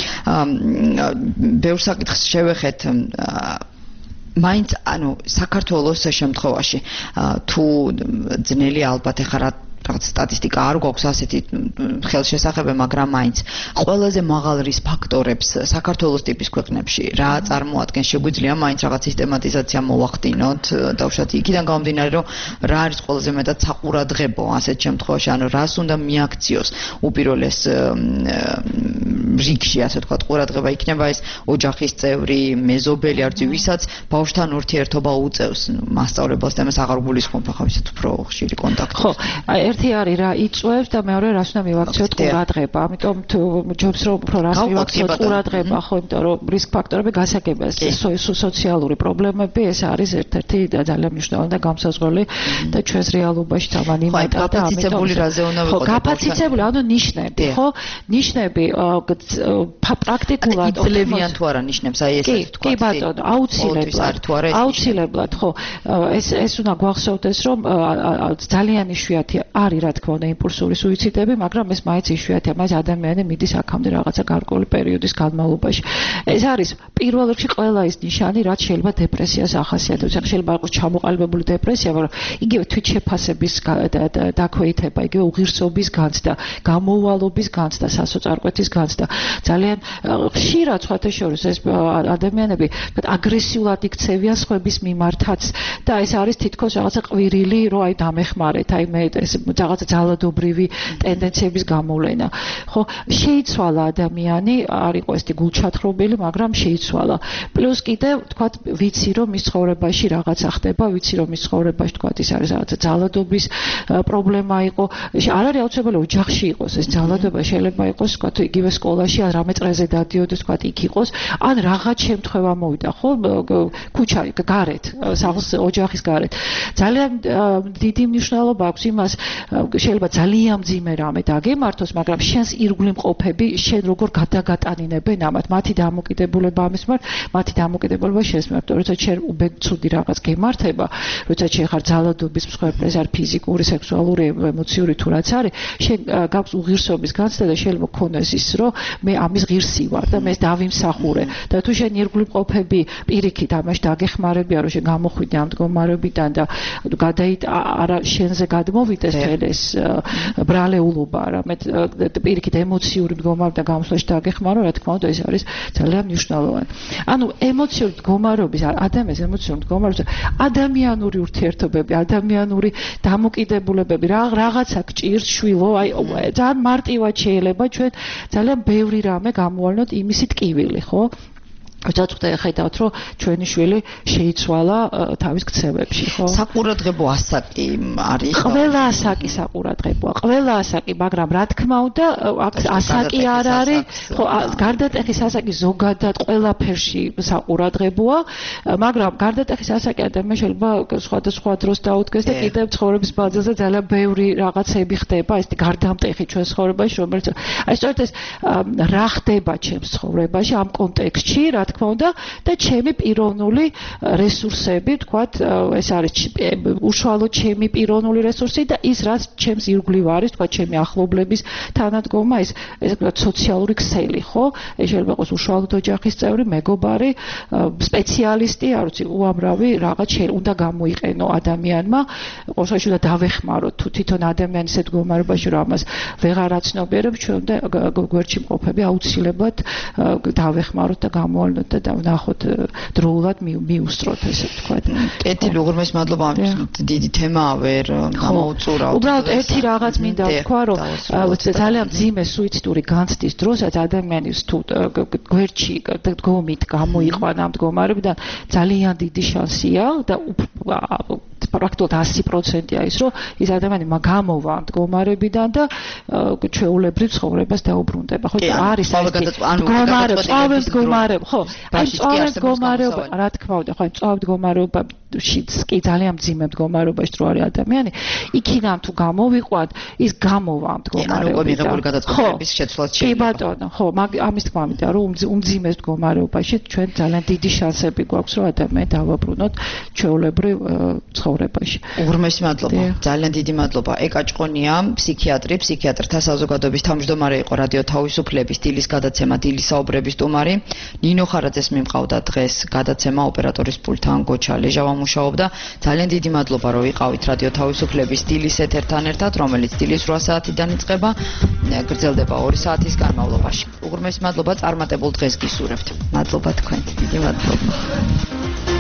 ბევრ საკითხს შევეხეთ მაინც ანუ საქართველოს შემთხვევაში თუ ძნელი ალბათ ეხლა რაღაც სტატისტიკა არ გვაქვს ასეთი ხელშესახები, მაგრამ მაინც ყველაზე მაღალ რის ფაქტორებს საქართველოს ტიპის ქვეყნებში რა წარმოადგენს, შეგვიძლია მაინც რაღაც სისტემატიზაცია მოვახდინოთ, დავუშვათ იქიდან გამომდინარე, რომ რა არის ყველაზე მეტად საყურადღებო ასეთ შემთხვევაში, ანუ რას უნდა მიაქციოს უპირველეს რიგში, ასე ვთქვათ, ყურადღება იქნება ეს ოჯახის წევრი, მეზობელი, არც ვისაც ბავშვთან ურთიერთობა უწევს მასწავლებელს და მას აღარ გულისხმობ ახლა ისეთ უფრო ხშირი კონტაქტი. ხო, ერთი არის რა იწვევს და მეორე რას უნდა მივაქციოთ ყურადღება. ამიტომ ჯობს რომ უფრო რას მივაქციოთ ყურადღება, ხო, იმიტომ რომ რისკ ფაქტორები გასაგებია, სოციალური პრობლემები, ეს არის ერთ-ერთი ძალიან მნიშვნელოვანი და გამსაზღვრელი და ჩვენს რეალობაში თამანი მეტად და ამიტომ გაფაციცებული, ანუ ნიშნები, ხო? ნიშნები პრაქტიკულად იძლევიან თუ არა ნიშნებს, აი ესე ვთქვათ. კი ბატონო, აუცილებლად, ხო. ეს უნდა გვახსოვდეს, რომ ძალიან იშვიათი არის, რა თქმა უნდა, იმპულსური სუიციდები, მაგრამ ეს მაინც იშვიათია, მაინც ადამიანი მიდის აქამდე რაღაცა გარკვეული პერიოდის განმავლობაში. ეს არის პირველ რიგში ყველა ის ნიშანი, რაც შეიძლება დეპრესიას ახასიათებს. შეიძლება იყოს ჩამოყალიბებული დეპრესია, მაგრამ იგივე თვითშეფასების დაქვეითება, იგივე უღირსობის განცდა, გამოვალობის განცდა, სასოწარკვეთის განცდა. ძალიან ხშირად სხვათა შორის ეს ადამიანები აგრესიულად იქცევიან სხვების მიმართაც და ეს არის თითქოს რაღაცა ყვირილი, რომ აი დამეხმარეთ, აი მე ეს რაღაცა ძალადობრივი ტენდენციების გამოვლენა. ხო, შეიცვალა ადამიანი, არ იყო ეს გულჩათხრობილი, მაგრამ შეიცვალა. პლუს კიდე თქვათ, ვიცი რომ მის ცხოვრებაში რაღაცა ხდება, ვიცი რომ მის ცხოვრებაში თქვათ ის არის რაღაცა ძალადობის პრობლემა იყო. არ არის აუცილებელი ოჯახში იყოს ეს ძალადობა, შეიძლება იყოს თქვათ იგივე სკოლაში, ან რამე წრეზე დადიოდეს, თქვათ იქ იყოს, ან რაღაც შემთხვევა მოვიდა, ხო, ქუჩა გარეთ, სახლს ოჯახის გარეთ. ძალიან დიდი მნიშვნელობა აქვს იმას, შეიძლება ძალიან მძიმე რამე დაგემართოს, მაგრამ შენს ირგვლივ მყოფები შენ როგორ გადაგატანინებენ ამათ, მათი დამოკიდებულება ამის მიმართ, მათი დამოკიდებულება შენს მიმართ, როცა შენ უბედცუდი რაღაც გემართება, როცა შენ ხარ ძალადობის მსხვერპლი, ეს არის ფიზიკური, სექსუალური, ემოციური თუ რაც არის, შენ გაქვს უღირსობის განცდა და შეიძლება გქონდეს ის, რომ მე ამის ღირსი ვარ და მე ეს დავიმსახურე და თუ შენ ირგვლივ მყოფები პირიქით ამაში დაგეხმარებიან, რომ შენ გამოხვიდე ამ მდგომარეობიდან და არა შენზე გადმოვიდეს ეს ბრალეულობა, არამედ პირიქით ემოციური მდგომარეობა და გამოსვლაში დაგეხმარო, რა თქმა უნდა, ეს არის ძალიან მნიშვნელოვანი. ანუ ემოციური მდგომარეობის, ადამიანის ემოციური მდგომარეობის, ადამიანური ურთიერთობები, ადამიანური დამოკიდებულებები, რაღაცა გჭირს შვილო, აი ძალიან მარტივად შეიძლება ჩვენ ძალიან ბევრი რამე გამოვალნოთ იმისი ტკივილი, ხო? ვიწყდე ხედავთ, რომ ჩვენი შვილი შეიცვალა თავის ქცევებში, ხო? საყურადღებო ასაკი არის. ყველა ასაკი საყურადღებოა, ყველა ასაკი, მაგრამ რა თქმა უნდა, ასაკი არ არის, ხო, გარდატეხის ასაკი ზოგადად ყველაფერში საყურადღებოა, მაგრამ გარდატეხის ასაკი ადამიანი შეიძლება სხვადასხვა დროს დაუდგეს და კიდევ ცხოვრების ბაზაზე ძალიან ბევრი რაღაცები ხდება, ეს გარდამტეხი ჩვენ ცხოვრებაში, რომელიც აი სწორედ ეს რა ხდება ჩემს ცხოვრებაში ამ კონტექსტში, რა თქმა უნდა და ჩემი პიროვნული რესურსები, თქვათ, ეს არის უშუალოდ ჩემი პიროვნული რესურსი და ის რაც ჩემს ირგვლივ არის, თქვათ, ჩემი ახლობლების თანადგომა, ეს თქვათ სოციალური ქსელი, ხო? ეს შეიძლება იყოს უშუალოდ ოჯახის წევრი, მეგობარი, სპეციალისტი, არ ვიცი, უამრავი რაღაც უნდა გამოიყენო ადამიანმა, ყოველშაბათში უნდა დავეხმაროთ თუ თვითონ ადამიანი ისეთ მდგომარეობაში, რომ ამას ვეღარ აცნობიერებს, ჩვენ უნდა გვერდში მყოფები აუცილებლად დავეხმაროთ და გამოვალნოთ და ვნახოთ დროულად მიუსწროთ, ესე ვთქვათ. კეთი, უღრმეს მადლობა, დიდი თემაა, ვერ გამოუწურავთ. უბრალოდ ერთი რაღაც მინდა ვთქვა, რომ ძალიან მძიმე სუიციდური განცდის დროსაც ადამიანის თუ გვერდში დგომით გამოიყვანა ამ მდგომარეობიდან ძალიან დიდი შანსია და პრაქტიკულად 100%-ია ის, რომ ის ადამიანი გამოვა ამ მდგომარეობიდან და ჩვეულებრივ ცხოვრებას დაუბრუნდება. ხო, არის მდგომარეობა, ხო, აი მდგომარეობა, რა თქმა უნდა, ხო, მდგომარეობაშიც კი ძალიან მძიმე მდგომარეობაში რო არის ადამიანი, იქიდან თუ გამოვიყვან, ის გამოვა ამ მდგომარეობიდან. ანუ მიღებული გადაწყვეტილების შეცვლაც შეიძლება. კი ბატონო, ხო, ამის თქმა მინდა, რომ უმძიმეს მდგომარეობაში ჩვენ ძალიან დიდი შანსები გვაქვს, რომ ადამიანი დავაბრუნოთ ჩვეულებრივ ცხოვრებაში. უღრმესი მადლობა. ძალიან დიდი მადლობა. ეკა ჭყონია, ფსიქიატრი, ფსიქიატრთა საზოგადოების თავმჯდომარე იყო რადიო თავისუფლების დილის გადაცემა, დილის საუბრების სტუმარი. ნინო ხარაძეს მიმყავდა დღეს გადაცემა ოპერატორის პულტთან გოჩა ლეჟავა. მუშაობდა. ძალიან დიდი მადლობა, რომ ვიყავით რადიო თავისუფლების დილის ეთერთან ერთად, რომელიც დილის 8 საათიდან იწყება, გრძელდება 2 საათის განმავლობაში. უღრმესი მადლობა წარმატებულ დღეს გისურვებთ. მადლობა თქვენ. დიდი მადლობა.